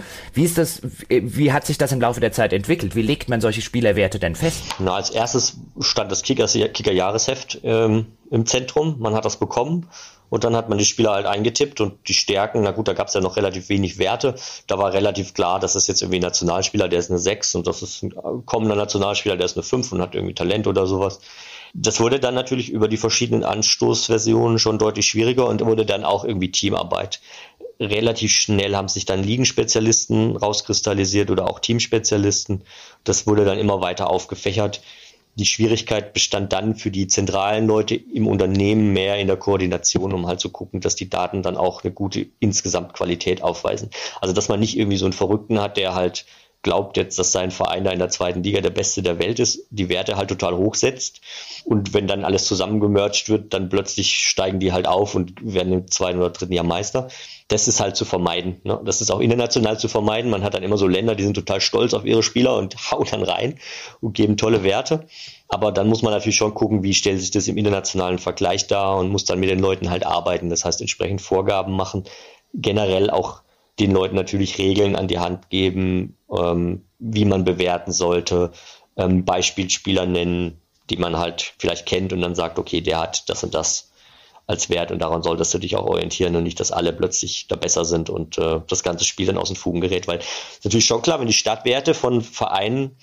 Wie hat sich das im Laufe der Zeit entwickelt? Wie legt man solche Spielerwerte denn fest? Na, als erstes stand das Kicker-Jahresheft im Zentrum. Man hat das bekommen. Und dann hat man die Spieler halt eingetippt und die Stärken, na gut, da gab es ja noch relativ wenig Werte. Da war relativ klar, das ist jetzt irgendwie ein Nationalspieler, der ist eine 6 und das ist ein kommender Nationalspieler, der ist eine 5 und hat irgendwie Talent oder sowas. Das wurde dann natürlich über die verschiedenen Anstoßversionen schon deutlich schwieriger und wurde dann auch irgendwie Teamarbeit. Relativ schnell haben sich dann Ligenspezialisten rauskristallisiert oder auch Teamspezialisten. Das wurde dann immer weiter aufgefächert. Die Schwierigkeit bestand dann für die zentralen Leute im Unternehmen mehr in der Koordination, um halt zu gucken, dass die Daten dann auch eine gute insgesamt Qualität aufweisen. Also dass man nicht irgendwie so einen Verrückten hat, der halt glaubt jetzt, dass sein Verein da in der zweiten Liga der Beste der Welt ist, die Werte halt total hochsetzt und wenn dann alles zusammengemerged wird, dann plötzlich steigen die halt auf und werden im zweiten oder dritten Jahr Meister. Das ist halt zu vermeiden. Ne? Das ist auch international zu vermeiden. Man hat dann immer so Länder, die sind total stolz auf ihre Spieler und hauen dann rein und geben tolle Werte. Aber dann muss man natürlich schon gucken, wie stellt sich das im internationalen Vergleich dar und muss dann mit den Leuten halt arbeiten. Das heißt, entsprechend Vorgaben machen, generell auch den Leuten natürlich Regeln an die Hand geben, wie man bewerten sollte, Beispielspieler nennen, die man halt vielleicht kennt und dann sagt, okay, der hat das und das als Wert und daran solltest du dich auch orientieren und nicht, dass alle plötzlich da besser sind und das ganze Spiel dann aus den Fugen gerät, weil ist natürlich schon klar, wenn die Startwerte von Vereinen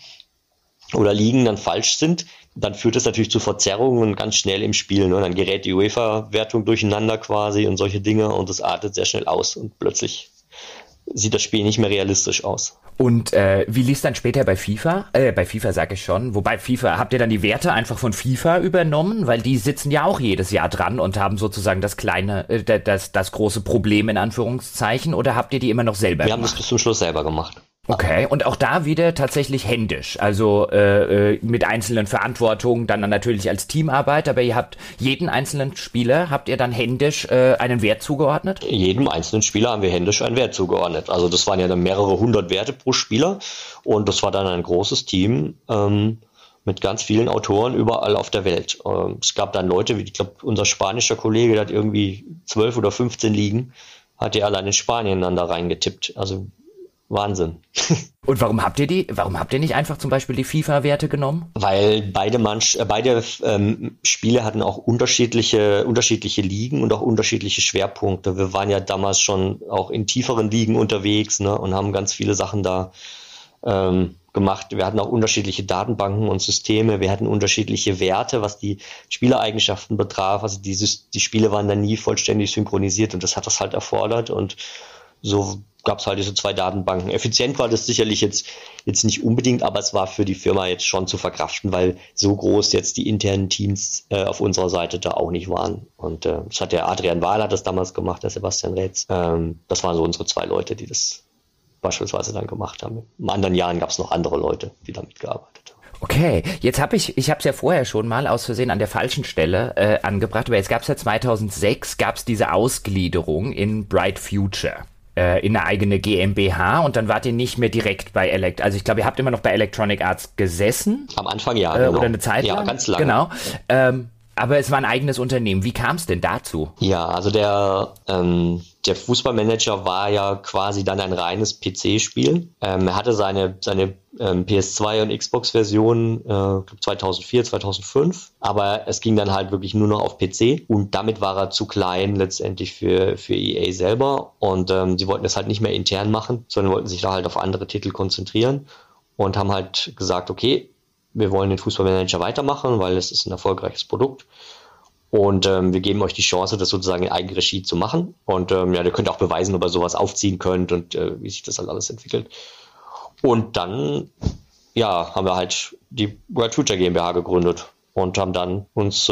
oder Ligen dann falsch sind, dann führt es natürlich zu Verzerrungen ganz schnell im Spiel. Ne? Dann gerät die UEFA-Wertung durcheinander quasi und solche Dinge und das artet sehr schnell aus und plötzlich sieht das Spiel nicht mehr realistisch aus. Und wie lief es dann später bei FIFA? Bei FIFA sage ich schon. Wobei FIFA, habt ihr dann die Werte einfach von FIFA übernommen? Weil die sitzen ja auch jedes Jahr dran und haben sozusagen das große Problem in Anführungszeichen. Oder habt ihr die immer noch selber gemacht? Wir haben das bis zum Schluss selber gemacht. Okay, und auch da wieder tatsächlich händisch, also mit einzelnen Verantwortungen, dann natürlich als Teamarbeit, aber ihr habt jeden einzelnen Spieler, habt ihr dann händisch einen Wert zugeordnet? Jedem einzelnen Spieler haben wir händisch einen Wert zugeordnet. Also das waren ja dann mehrere hundert Werte pro Spieler und das war dann ein großes Team mit ganz vielen Autoren überall auf der Welt. Es gab dann Leute, wie ich glaube, unser spanischer Kollege, der hat irgendwie 12 oder 15 Ligen, hat er allein in Spanien dann da reingetippt. Also Wahnsinn. Und warum habt ihr nicht einfach zum Beispiel die FIFA-Werte genommen? Weil beide Spiele hatten auch unterschiedliche Ligen und auch unterschiedliche Schwerpunkte. Wir waren ja damals schon auch in tieferen Ligen unterwegs, ne, und haben ganz viele Sachen da gemacht. Wir hatten auch unterschiedliche Datenbanken und Systeme. Wir hatten unterschiedliche Werte, was die Spielereigenschaften betraf. Also die Spiele waren dann nie vollständig synchronisiert und das hat das halt erfordert. Und so gab es halt diese zwei Datenbanken. Effizient war das sicherlich jetzt nicht unbedingt, aber es war für die Firma jetzt schon zu verkraften, weil so groß jetzt die internen Teams auf unserer Seite da auch nicht waren. Und das hat der Adrian Wahl hat das damals gemacht, der Sebastian Rätz. Das waren so unsere zwei Leute, die das beispielsweise dann gemacht haben. In anderen Jahren gab es noch andere Leute, die damit gearbeitet haben. Okay, jetzt habe ich habe es ja vorher schon mal aus Versehen an der falschen Stelle angebracht, aber jetzt gab es ja 2006 diese Ausgliederung in Bright Future. In eine eigene GmbH und dann wart ihr nicht mehr direkt bei also ich glaube, ihr habt immer noch bei Electronic Arts gesessen. Am Anfang ja, genau. Oder eine Zeit lang. Ja, ganz lange. Genau. Aber es war ein eigenes Unternehmen. Wie kam es denn dazu? Ja, also der Fußballmanager war ja quasi dann ein reines PC-Spiel. Er hatte seine PS2 und Xbox-Version 2004, 2005, aber es ging dann halt wirklich nur noch auf PC und damit war er zu klein letztendlich für EA selber und sie wollten das halt nicht mehr intern machen, sondern wollten sich da halt auf andere Titel konzentrieren und haben halt gesagt, okay, wir wollen den Fußballmanager weitermachen, weil es ist ein erfolgreiches Produkt. Und wir geben euch die Chance, das sozusagen in Eigenregie zu machen. Und ja, ihr könnt auch beweisen, ob ihr sowas aufziehen könnt und wie sich das halt alles entwickelt. Und dann, ja, haben wir halt die Bright Future GmbH gegründet und haben dann uns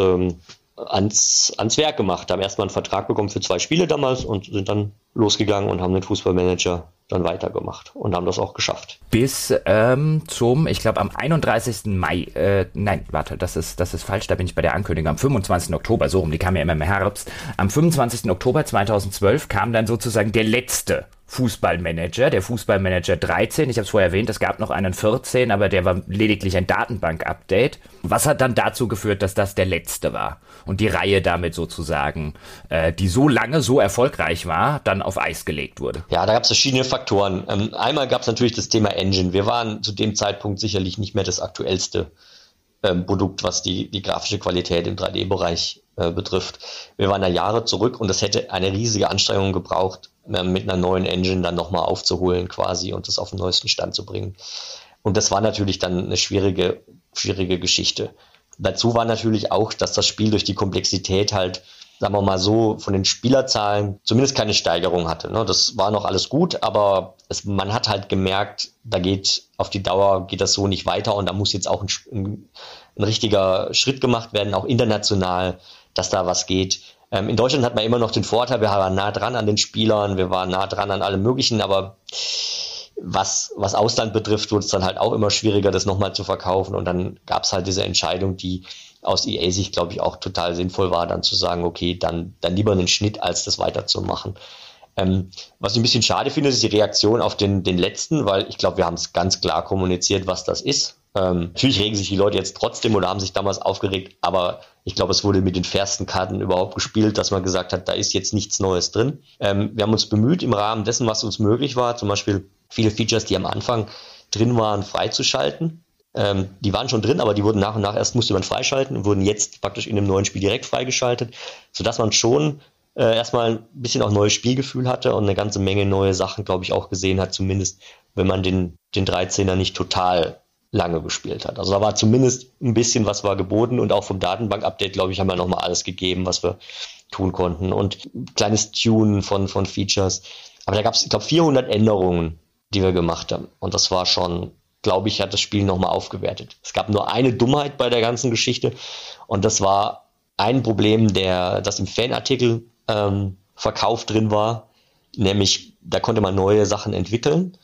ans Werk gemacht. Haben erstmal einen Vertrag bekommen für 2 Spiele damals und sind dann losgegangen und haben den Fußballmanager dann weitergemacht und haben das auch geschafft. Bis ich glaube am 31. Mai, nein, warte, das ist falsch, da bin ich bei der Ankündigung, am 25. Oktober, so rum, die kam ja immer im Herbst. Am 25. Oktober 2012 kam dann sozusagen der letzte Fußballmanager, der Fußballmanager 13. Ich habe es vorher erwähnt, es gab noch einen 14, aber der war lediglich ein Datenbank-Update. Was hat dann dazu geführt, dass das der letzte war und die Reihe damit sozusagen, die so lange so erfolgreich war, dann auf Eis gelegt wurde? Ja, da gab es verschiedene Faktoren. Einmal gab es natürlich das Thema Engine. Wir waren zu dem Zeitpunkt sicherlich nicht mehr das aktuellste Produkt, was die grafische Qualität im 3D-Bereich betrifft. Wir waren da Jahre zurück und das hätte eine riesige Anstrengung gebraucht, mit einer neuen Engine dann nochmal aufzuholen quasi und das auf den neuesten Stand zu bringen. Und das war natürlich dann eine schwierige Geschichte. Dazu war natürlich auch, dass das Spiel durch die Komplexität halt, sagen wir mal so, von den Spielerzahlen zumindest keine Steigerung hatte. Ne? Das war noch alles gut, aber man hat halt gemerkt, auf die Dauer geht das so nicht weiter und da muss jetzt auch ein richtiger Schritt gemacht werden, auch international, dass da was geht. In Deutschland hat man immer noch den Vorteil, wir waren nah dran an den Spielern, wir waren nah dran an allem Möglichen, aber was Ausland betrifft, wurde es dann halt auch immer schwieriger, das nochmal zu verkaufen. Und dann gab es halt diese Entscheidung, die aus EA-Sicht, glaube ich, auch total sinnvoll war, dann zu sagen, okay, dann lieber einen Schnitt, als das weiterzumachen. Was ich ein bisschen schade finde, ist die Reaktion auf den letzten, weil ich glaube, wir haben es ganz klar kommuniziert, was das ist. Natürlich regen sich die Leute jetzt trotzdem oder haben sich damals aufgeregt, aber ich glaube, es wurde mit den fairsten Karten überhaupt gespielt, dass man gesagt hat, da ist jetzt nichts Neues drin. Wir haben uns bemüht, im Rahmen dessen, was uns möglich war, zum Beispiel viele Features, die am Anfang drin waren, freizuschalten. Die waren schon drin, aber die wurden nach und nach musste man freischalten und wurden jetzt praktisch in dem neuen Spiel direkt freigeschaltet, sodass man schon erstmal ein bisschen auch neues Spielgefühl hatte und eine ganze Menge neue Sachen, glaube ich, auch gesehen hat, zumindest wenn man den 13er nicht total lange gespielt hat. Also da war zumindest ein bisschen was war geboten und auch vom Datenbank-Update, glaube ich, haben wir nochmal alles gegeben, was wir tun konnten und kleines Tunen von Features. Aber da gab es, ich glaube, 400 Änderungen, die wir gemacht haben und das war schon, glaube ich, hat das Spiel nochmal aufgewertet. Es gab nur eine Dummheit bei der ganzen Geschichte und das war ein Problem, das im Fanartikel Verkauf drin war, nämlich da konnte man neue Sachen entwickeln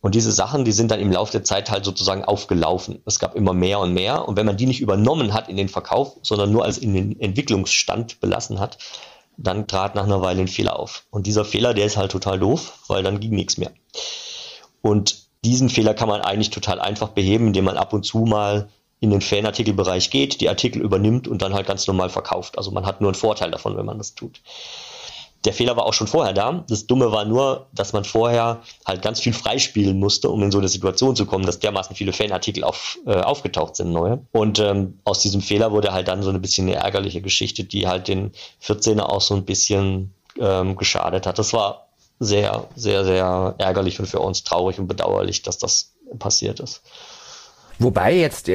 Und diese Sachen, die sind dann im Laufe der Zeit halt sozusagen aufgelaufen. Es gab immer mehr und mehr. Und wenn man die nicht übernommen hat in den Verkauf, sondern nur als in den Entwicklungsstand belassen hat, dann trat nach einer Weile ein Fehler auf. Und dieser Fehler, der ist halt total doof, weil dann ging nichts mehr. Und diesen Fehler kann man eigentlich total einfach beheben, indem man ab und zu mal in den Fanartikelbereich geht, die Artikel übernimmt und dann halt ganz normal verkauft. Also man hat nur einen Vorteil davon, wenn man das tut. Der Fehler war auch schon vorher da. Das Dumme war nur, dass man vorher halt ganz viel freispielen musste, um in so eine Situation zu kommen, dass dermaßen viele Fanartikel aufgetaucht sind, neue. Und aus diesem Fehler wurde halt dann so ein bisschen eine ärgerliche Geschichte, die halt den 14er auch so ein bisschen geschadet hat. Das war sehr, sehr, sehr ärgerlich und für uns traurig und bedauerlich, dass das passiert ist. Wobei, jetzt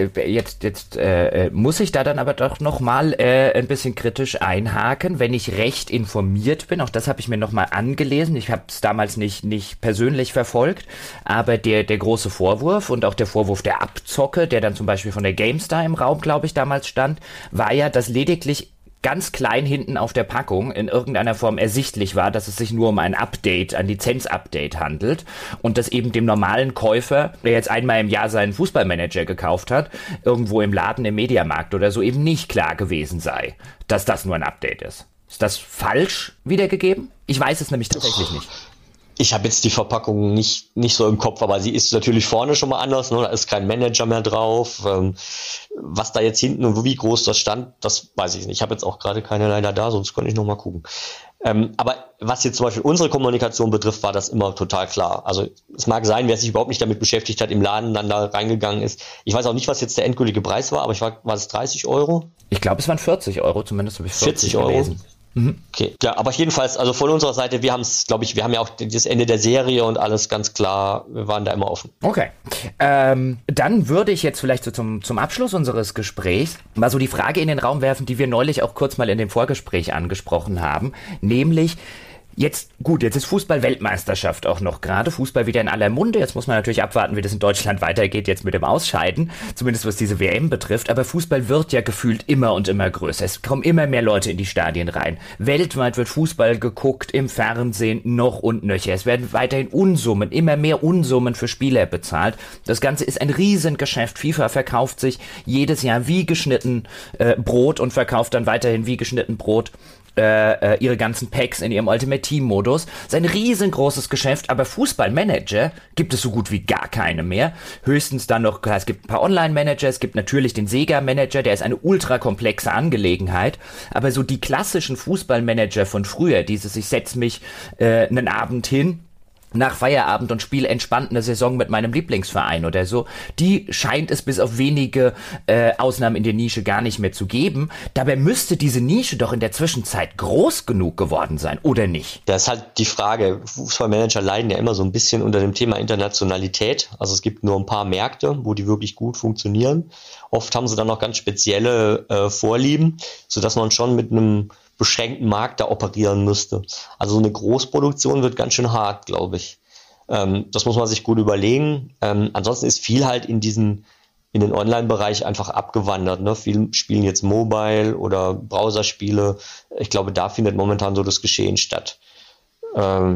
muss ich da dann aber doch nochmal ein bisschen kritisch einhaken, wenn ich recht informiert bin. Auch das habe ich mir nochmal angelesen. Ich habe es damals nicht persönlich verfolgt, aber der große Vorwurf und auch der Vorwurf der Abzocke, der dann zum Beispiel von der GameStar im Raum, glaube ich, damals stand, war ja, dass lediglich ganz klein hinten auf der Packung in irgendeiner Form ersichtlich war, dass es sich nur um ein Update, ein Lizenz-Update handelt und dass eben dem normalen Käufer, der jetzt einmal im Jahr seinen Fußballmanager gekauft hat, irgendwo im Laden, im Mediamarkt oder so, eben nicht klar gewesen sei, dass das nur ein Update ist. Ist das falsch wiedergegeben? Ich weiß es nämlich tatsächlich nicht. Ich habe jetzt die Verpackung nicht so im Kopf, aber sie ist natürlich vorne schon mal anders, ne? Da ist kein Manager mehr drauf. Was da jetzt hinten und wie groß das stand, das weiß ich nicht. Ich habe jetzt auch gerade keine leider da, sonst könnte ich noch mal gucken. Aber was jetzt zum Beispiel unsere Kommunikation betrifft, war das immer total klar. Also es mag sein, wer sich überhaupt nicht damit beschäftigt hat, im Laden dann da reingegangen ist. Ich weiß auch nicht, was jetzt der endgültige Preis war, aber war es 30 Euro? Ich glaube, es waren 40 Euro, zumindest habe ich 40 Euro gelesen. Okay, ja, aber jedenfalls, also von unserer Seite, wir haben es, glaube ich, wir haben ja auch das Ende der Serie und alles ganz klar, wir waren da immer offen. Okay, dann würde ich jetzt vielleicht so zum Abschluss unseres Gesprächs mal so die Frage in den Raum werfen, die wir neulich auch kurz mal in dem Vorgespräch angesprochen haben, nämlich jetzt ist Fußball-Weltmeisterschaft auch noch gerade. Fußball wieder in aller Munde. Jetzt muss man natürlich abwarten, wie das in Deutschland weitergeht, jetzt mit dem Ausscheiden. Zumindest was diese WM betrifft. Aber Fußball wird ja gefühlt immer und immer größer. Es kommen immer mehr Leute in die Stadien rein. Weltweit wird Fußball geguckt, im Fernsehen noch und nöcher. Es werden weiterhin immer mehr Unsummen für Spieler bezahlt. Das Ganze ist ein Riesengeschäft. FIFA verkauft sich jedes Jahr wie geschnitten Brot und verkauft dann weiterhin wie geschnitten Brot ihre ganzen Packs in ihrem Ultimate Team Modus. Das ist ein riesengroßes Geschäft, aber Fußballmanager gibt es so gut wie gar keine mehr. Höchstens dann noch, klar, es gibt ein paar Online-Manager, es gibt natürlich den Sega-Manager, der ist eine ultra komplexe Angelegenheit, aber so die klassischen Fußballmanager von früher, ich setz mich einen Abend hin, nach Feierabend und spiele entspannt eine Saison mit meinem Lieblingsverein oder so, die scheint es bis auf wenige Ausnahmen in der Nische gar nicht mehr zu geben. Dabei müsste diese Nische doch in der Zwischenzeit groß genug geworden sein, oder nicht? Das ist halt die Frage. Fußballmanager leiden ja immer so ein bisschen unter dem Thema Internationalität. Also es gibt nur ein paar Märkte, wo die wirklich gut funktionieren. Oft haben sie dann noch ganz spezielle Vorlieben, sodass man schon mit einem beschränkten Markt da operieren müsste. Also so eine Großproduktion wird ganz schön hart, glaube ich. Das muss man sich gut überlegen. Ansonsten ist viel halt in den Online-Bereich einfach abgewandert. Ne? Viele spielen jetzt Mobile oder Browserspiele. Ich glaube, da findet momentan so das Geschehen statt. Ja,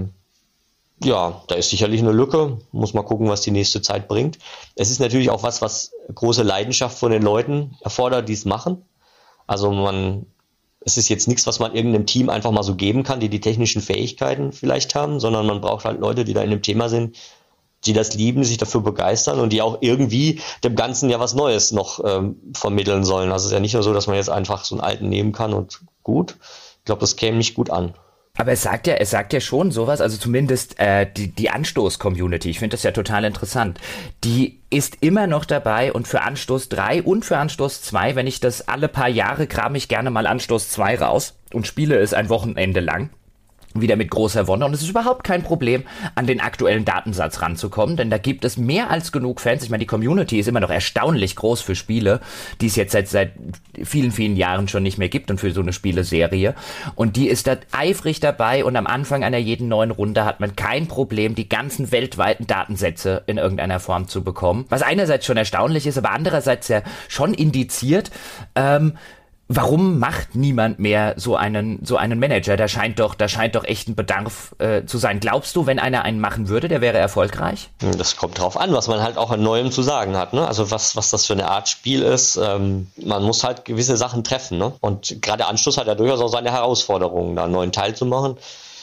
da ist sicherlich eine Lücke. Muss mal gucken, was die nächste Zeit bringt. Es ist natürlich auch was große Leidenschaft von den Leuten erfordert, die es machen. Also es ist jetzt nichts, was man irgendeinem Team einfach mal so geben kann, die technischen Fähigkeiten vielleicht haben, sondern man braucht halt Leute, die da in dem Thema sind, die das lieben, sich dafür begeistern und die auch irgendwie dem Ganzen ja was Neues noch vermitteln sollen. Also es ist ja nicht nur so, dass man jetzt einfach so einen alten nehmen kann und gut. Ich glaube, das käme nicht gut an. Aber es sagt ja schon sowas, also zumindest die Anstoß-Community, ich finde das ja total interessant, die ist immer noch dabei und für Anstoß 3 und für Anstoß 2, wenn ich das alle paar Jahre krame ich gerne mal Anstoß 2 raus und spiele es ein Wochenende lang. Wieder mit großer Wonne und es ist überhaupt kein Problem, an den aktuellen Datensatz ranzukommen, denn da gibt es mehr als genug Fans. Ich meine, die Community ist immer noch erstaunlich groß für Spiele, die es jetzt seit vielen, vielen Jahren schon nicht mehr gibt und für so eine Spieleserie und die ist da eifrig dabei und am Anfang einer jeden neuen Runde hat man kein Problem, die ganzen weltweiten Datensätze in irgendeiner Form zu bekommen, was einerseits schon erstaunlich ist, aber andererseits ja schon indiziert, Warum macht niemand mehr so einen Manager? Da scheint doch echt ein Bedarf zu sein. Glaubst du, wenn einer einen machen würde, der wäre erfolgreich? Das kommt drauf an, was man halt auch an Neuem zu sagen hat, ne? Also was das für eine Art Spiel ist. Man muss halt gewisse Sachen treffen, ne? Und gerade Anstoß hat ja durchaus auch seine Herausforderungen, da einen neuen Teil zu machen.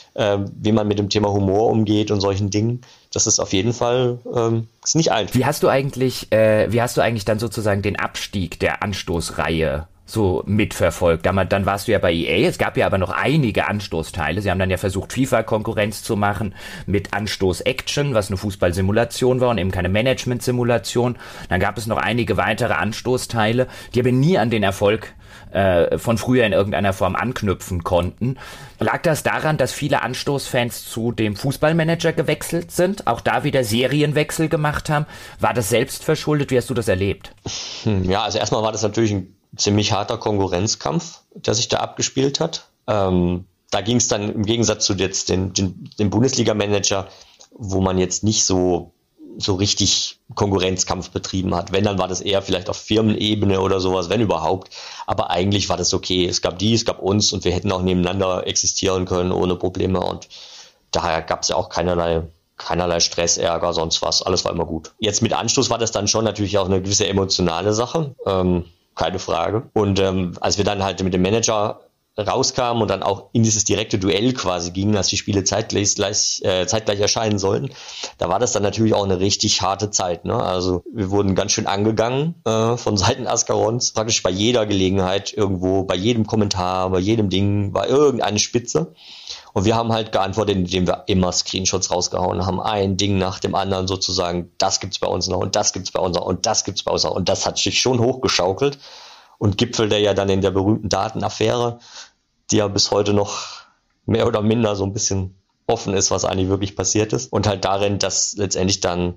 Wie man mit dem Thema Humor umgeht und solchen Dingen. Das ist auf jeden Fall ist nicht einfach. Wie hast du eigentlich dann sozusagen den Abstieg der Anstoßreihe so mitverfolgt? Dann warst du ja bei EA, es gab ja aber noch einige Anstoßteile. Sie haben dann ja versucht, FIFA-Konkurrenz zu machen mit Anstoß-Action, was eine Fußballsimulation war und eben keine Management-Simulation. Dann gab es noch einige weitere Anstoßteile, die aber nie an den Erfolg von früher in irgendeiner Form anknüpfen konnten. Lag das daran, dass viele Anstoßfans zu dem Fußballmanager gewechselt sind, auch da wieder Serienwechsel gemacht haben? War das selbst verschuldet? Wie hast du das erlebt? Ja, also erstmal war das natürlich ein ziemlich harter Konkurrenzkampf, der sich da abgespielt hat. Da ging es dann im Gegensatz zu jetzt den Bundesliga-Manager, wo man jetzt nicht so richtig Konkurrenzkampf betrieben hat. Wenn, dann war das eher vielleicht auf Firmenebene oder sowas, wenn überhaupt. Aber eigentlich war das okay. Es gab es gab uns und wir hätten auch nebeneinander existieren können ohne Probleme. Und daher gab es ja auch keinerlei Stress, Ärger, sonst was. Alles war immer gut. Jetzt mit Anstoß war das dann schon natürlich auch eine gewisse emotionale Sache. Keine Frage. Und als wir dann halt mit dem Manager rauskamen und dann auch in dieses direkte Duell quasi gingen, als die Spiele zeitgleich erscheinen sollten, da war das dann natürlich auch eine richtig harte Zeit, ne? Also wir wurden ganz schön angegangen von Seiten Askarons, praktisch bei jeder Gelegenheit irgendwo, bei jedem Kommentar, bei jedem Ding war irgendeine Spitze. Und wir haben halt geantwortet, indem wir immer Screenshots rausgehauen haben, ein Ding nach dem anderen sozusagen, das gibt's bei uns noch und das gibt's bei uns noch und das gibt's bei uns noch. Und das hat sich schon hochgeschaukelt und gipfelte ja dann in der berühmten Datenaffäre, die ja bis heute noch mehr oder minder so ein bisschen offen ist, was eigentlich wirklich passiert ist. Und halt darin, dass letztendlich dann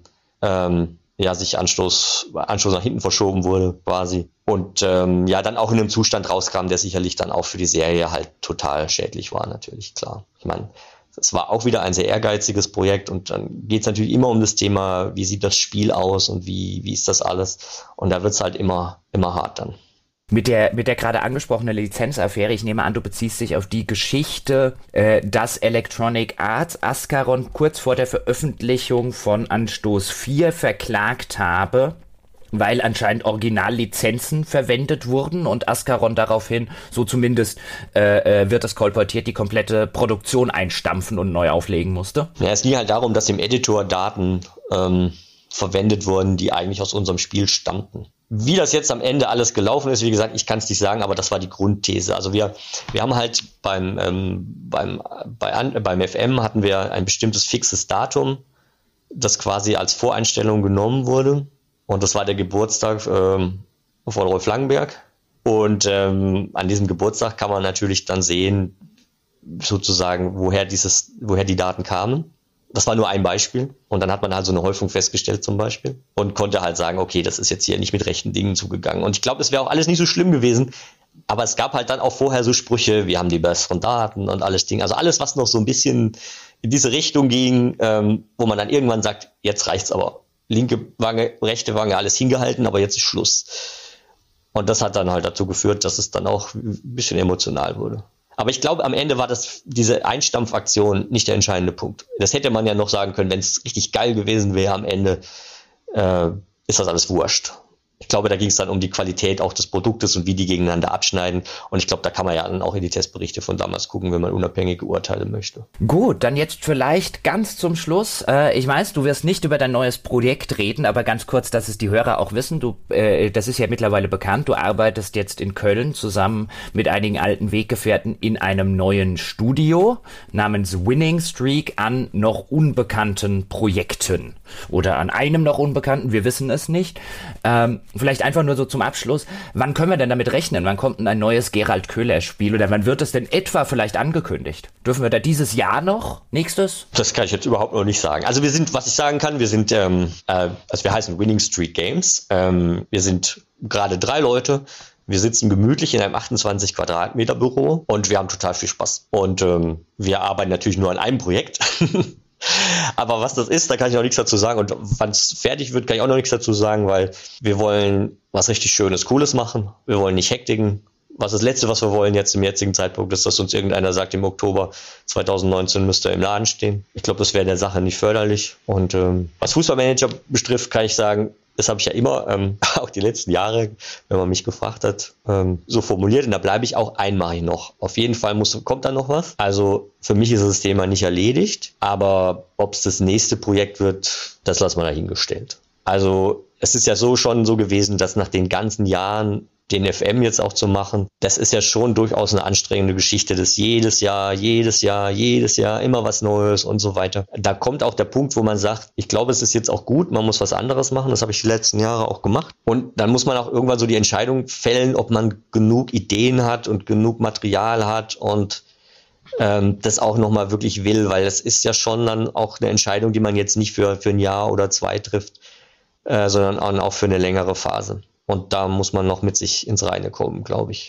sich Anstoß nach hinten verschoben wurde quasi. Und dann auch in einem Zustand rauskam, der sicherlich dann auch für die Serie halt total schädlich war, natürlich, klar. Ich meine, es war auch wieder ein sehr ehrgeiziges Projekt und dann geht es natürlich immer um das Thema, wie sieht das Spiel aus und wie ist das alles. Und da wird es halt immer hart dann. Mit der gerade angesprochenen Lizenzaffäre, ich nehme an, du beziehst dich auf die Geschichte, dass Electronic Arts Ascaron kurz vor der Veröffentlichung von Anstoß 4 verklagt habe, weil anscheinend Originallizenzen verwendet wurden und Ascaron daraufhin, so zumindest wird das kolportiert, die komplette Produktion einstampfen und neu auflegen musste. Ja, es ging halt darum, dass im Editor Daten verwendet wurden, die eigentlich aus unserem Spiel stammten. Wie das jetzt am Ende alles gelaufen ist, wie gesagt, ich kann es nicht sagen, aber das war die Grundthese. Also wir haben halt beim FM hatten wir ein bestimmtes fixes Datum, das quasi als Voreinstellung genommen wurde. Und das war der Geburtstag von Rolf Langenberg. Und an diesem Geburtstag kann man natürlich dann sehen, sozusagen, woher die Daten kamen. Das war nur ein Beispiel. Und dann hat man halt so eine Häufung festgestellt zum Beispiel und konnte halt sagen, okay, das ist jetzt hier nicht mit rechten Dingen zugegangen. Und ich glaube, es wäre auch alles nicht so schlimm gewesen. Aber es gab halt dann auch vorher so Sprüche, wir haben die besseren Daten und alles Ding. Also alles, was noch so ein bisschen in diese Richtung ging, wo man dann irgendwann sagt, jetzt reicht's aber. Linke Wange, rechte Wange, alles hingehalten, aber jetzt ist Schluss. Und das hat dann halt dazu geführt, dass es dann auch ein bisschen emotional wurde. Aber ich glaube, am Ende war diese Einstampfaktion nicht der entscheidende Punkt. Das hätte man ja noch sagen können, wenn es richtig geil gewesen wäre am Ende, ist das alles wurscht. Ich glaube, da ging es dann um die Qualität auch des Produktes und wie die gegeneinander abschneiden. Und ich glaube, da kann man ja dann auch in die Testberichte von damals gucken, wenn man unabhängige Urteile möchte. Gut, dann jetzt vielleicht ganz zum Schluss. Ich weiß, du wirst nicht über dein neues Projekt reden, aber ganz kurz, dass es die Hörer auch wissen. Das ist ja mittlerweile bekannt. Du arbeitest jetzt in Köln zusammen mit einigen alten Weggefährten in einem neuen Studio namens Winning Streak an noch unbekannten Projekten. Oder an einem noch unbekannten, wir wissen es nicht. Vielleicht einfach nur so zum Abschluss, wann können wir denn damit rechnen? Wann kommt denn ein neues Gerald Köhler-Spiel oder wann wird es denn etwa vielleicht angekündigt? Dürfen wir da dieses Jahr noch? Nächstes? Das kann ich jetzt überhaupt noch nicht sagen. Also was ich sagen kann, wir sind, wir heißen Winning Streak Games. Wir sind gerade 3 Leute. Wir sitzen gemütlich in einem 28 Quadratmeter Büro und wir haben total viel Spaß. Und wir arbeiten natürlich nur an einem Projekt. Aber was das ist, da kann ich auch nichts dazu sagen. Und wann es fertig wird, kann ich auch noch nichts dazu sagen, weil wir wollen was richtig Schönes, Cooles machen. Wir wollen nicht hektigen. was das Letzte, was wir wollen jetzt im jetzigen Zeitpunkt, ist, dass uns irgendeiner sagt, im Oktober 2019 müsste er im Laden stehen. Ich glaube, das wäre der Sache nicht förderlich. Und was Fußballmanager betrifft, kann ich sagen, das habe ich ja immer, auch die letzten Jahre, wenn man mich gefragt hat, so formuliert. Und da bleibe ich auch, einen mache ich noch. Auf jeden Fall kommt da noch was. Also für mich ist das Thema nicht erledigt. Aber ob es das nächste Projekt wird, das lassen wir dahingestellt. Also es ist ja schon so gewesen, dass nach den ganzen Jahren den FM jetzt auch zu machen, das ist ja schon durchaus eine anstrengende Geschichte, das jedes Jahr, immer was Neues und so weiter. Da kommt auch der Punkt, wo man sagt, ich glaube, es ist jetzt auch gut, man muss was anderes machen, das habe ich die letzten Jahre auch gemacht. Und dann muss man auch irgendwann so die Entscheidung fällen, ob man genug Ideen hat und genug Material hat und das auch nochmal wirklich will, weil das ist ja schon dann auch eine Entscheidung, die man jetzt nicht für ein Jahr oder 2 trifft, sondern auch für eine längere Phase. Und da muss man noch mit sich ins Reine kommen, glaube ich.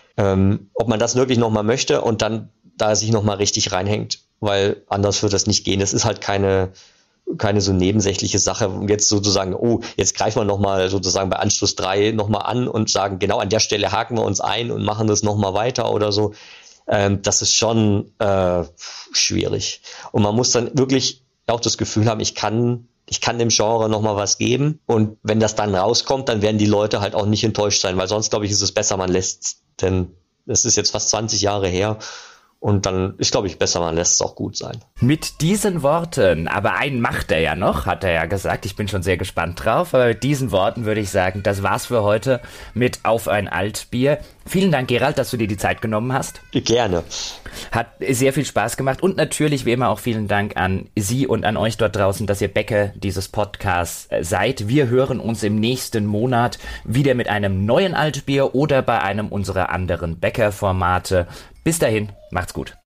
Ob man das wirklich nochmal möchte und dann da sich nochmal richtig reinhängt, weil anders wird das nicht gehen. Das ist halt keine so nebensächliche Sache. Und jetzt sozusagen, jetzt greifen wir nochmal sozusagen bei Anschluss 3 nochmal an und sagen, genau an der Stelle haken wir uns ein und machen das nochmal weiter oder so. Das ist schon schwierig. Und man muss dann wirklich auch das Gefühl haben, ich kann dem Genre nochmal was geben. Und wenn das dann rauskommt, dann werden die Leute halt auch nicht enttäuscht sein, weil sonst, glaube ich, ist es besser, man lässt es. Denn es ist jetzt fast 20 Jahre her. Und dann ist, glaube ich, besser, man lässt es auch gut sein. Mit diesen Worten, aber einen macht er ja noch, hat er ja gesagt. Ich bin schon sehr gespannt drauf. Aber mit diesen Worten würde ich sagen, das war's für heute mit Auf ein Altbier. Vielen Dank, Gerald, dass du dir die Zeit genommen hast. Gerne. Hat sehr viel Spaß gemacht. Und natürlich, wie immer, auch vielen Dank an Sie und an euch dort draußen, dass ihr Bäcker dieses Podcasts seid. Wir hören uns im nächsten Monat wieder mit einem neuen Altbier oder bei einem unserer anderen Bäckerformate. Bis dahin, macht's gut.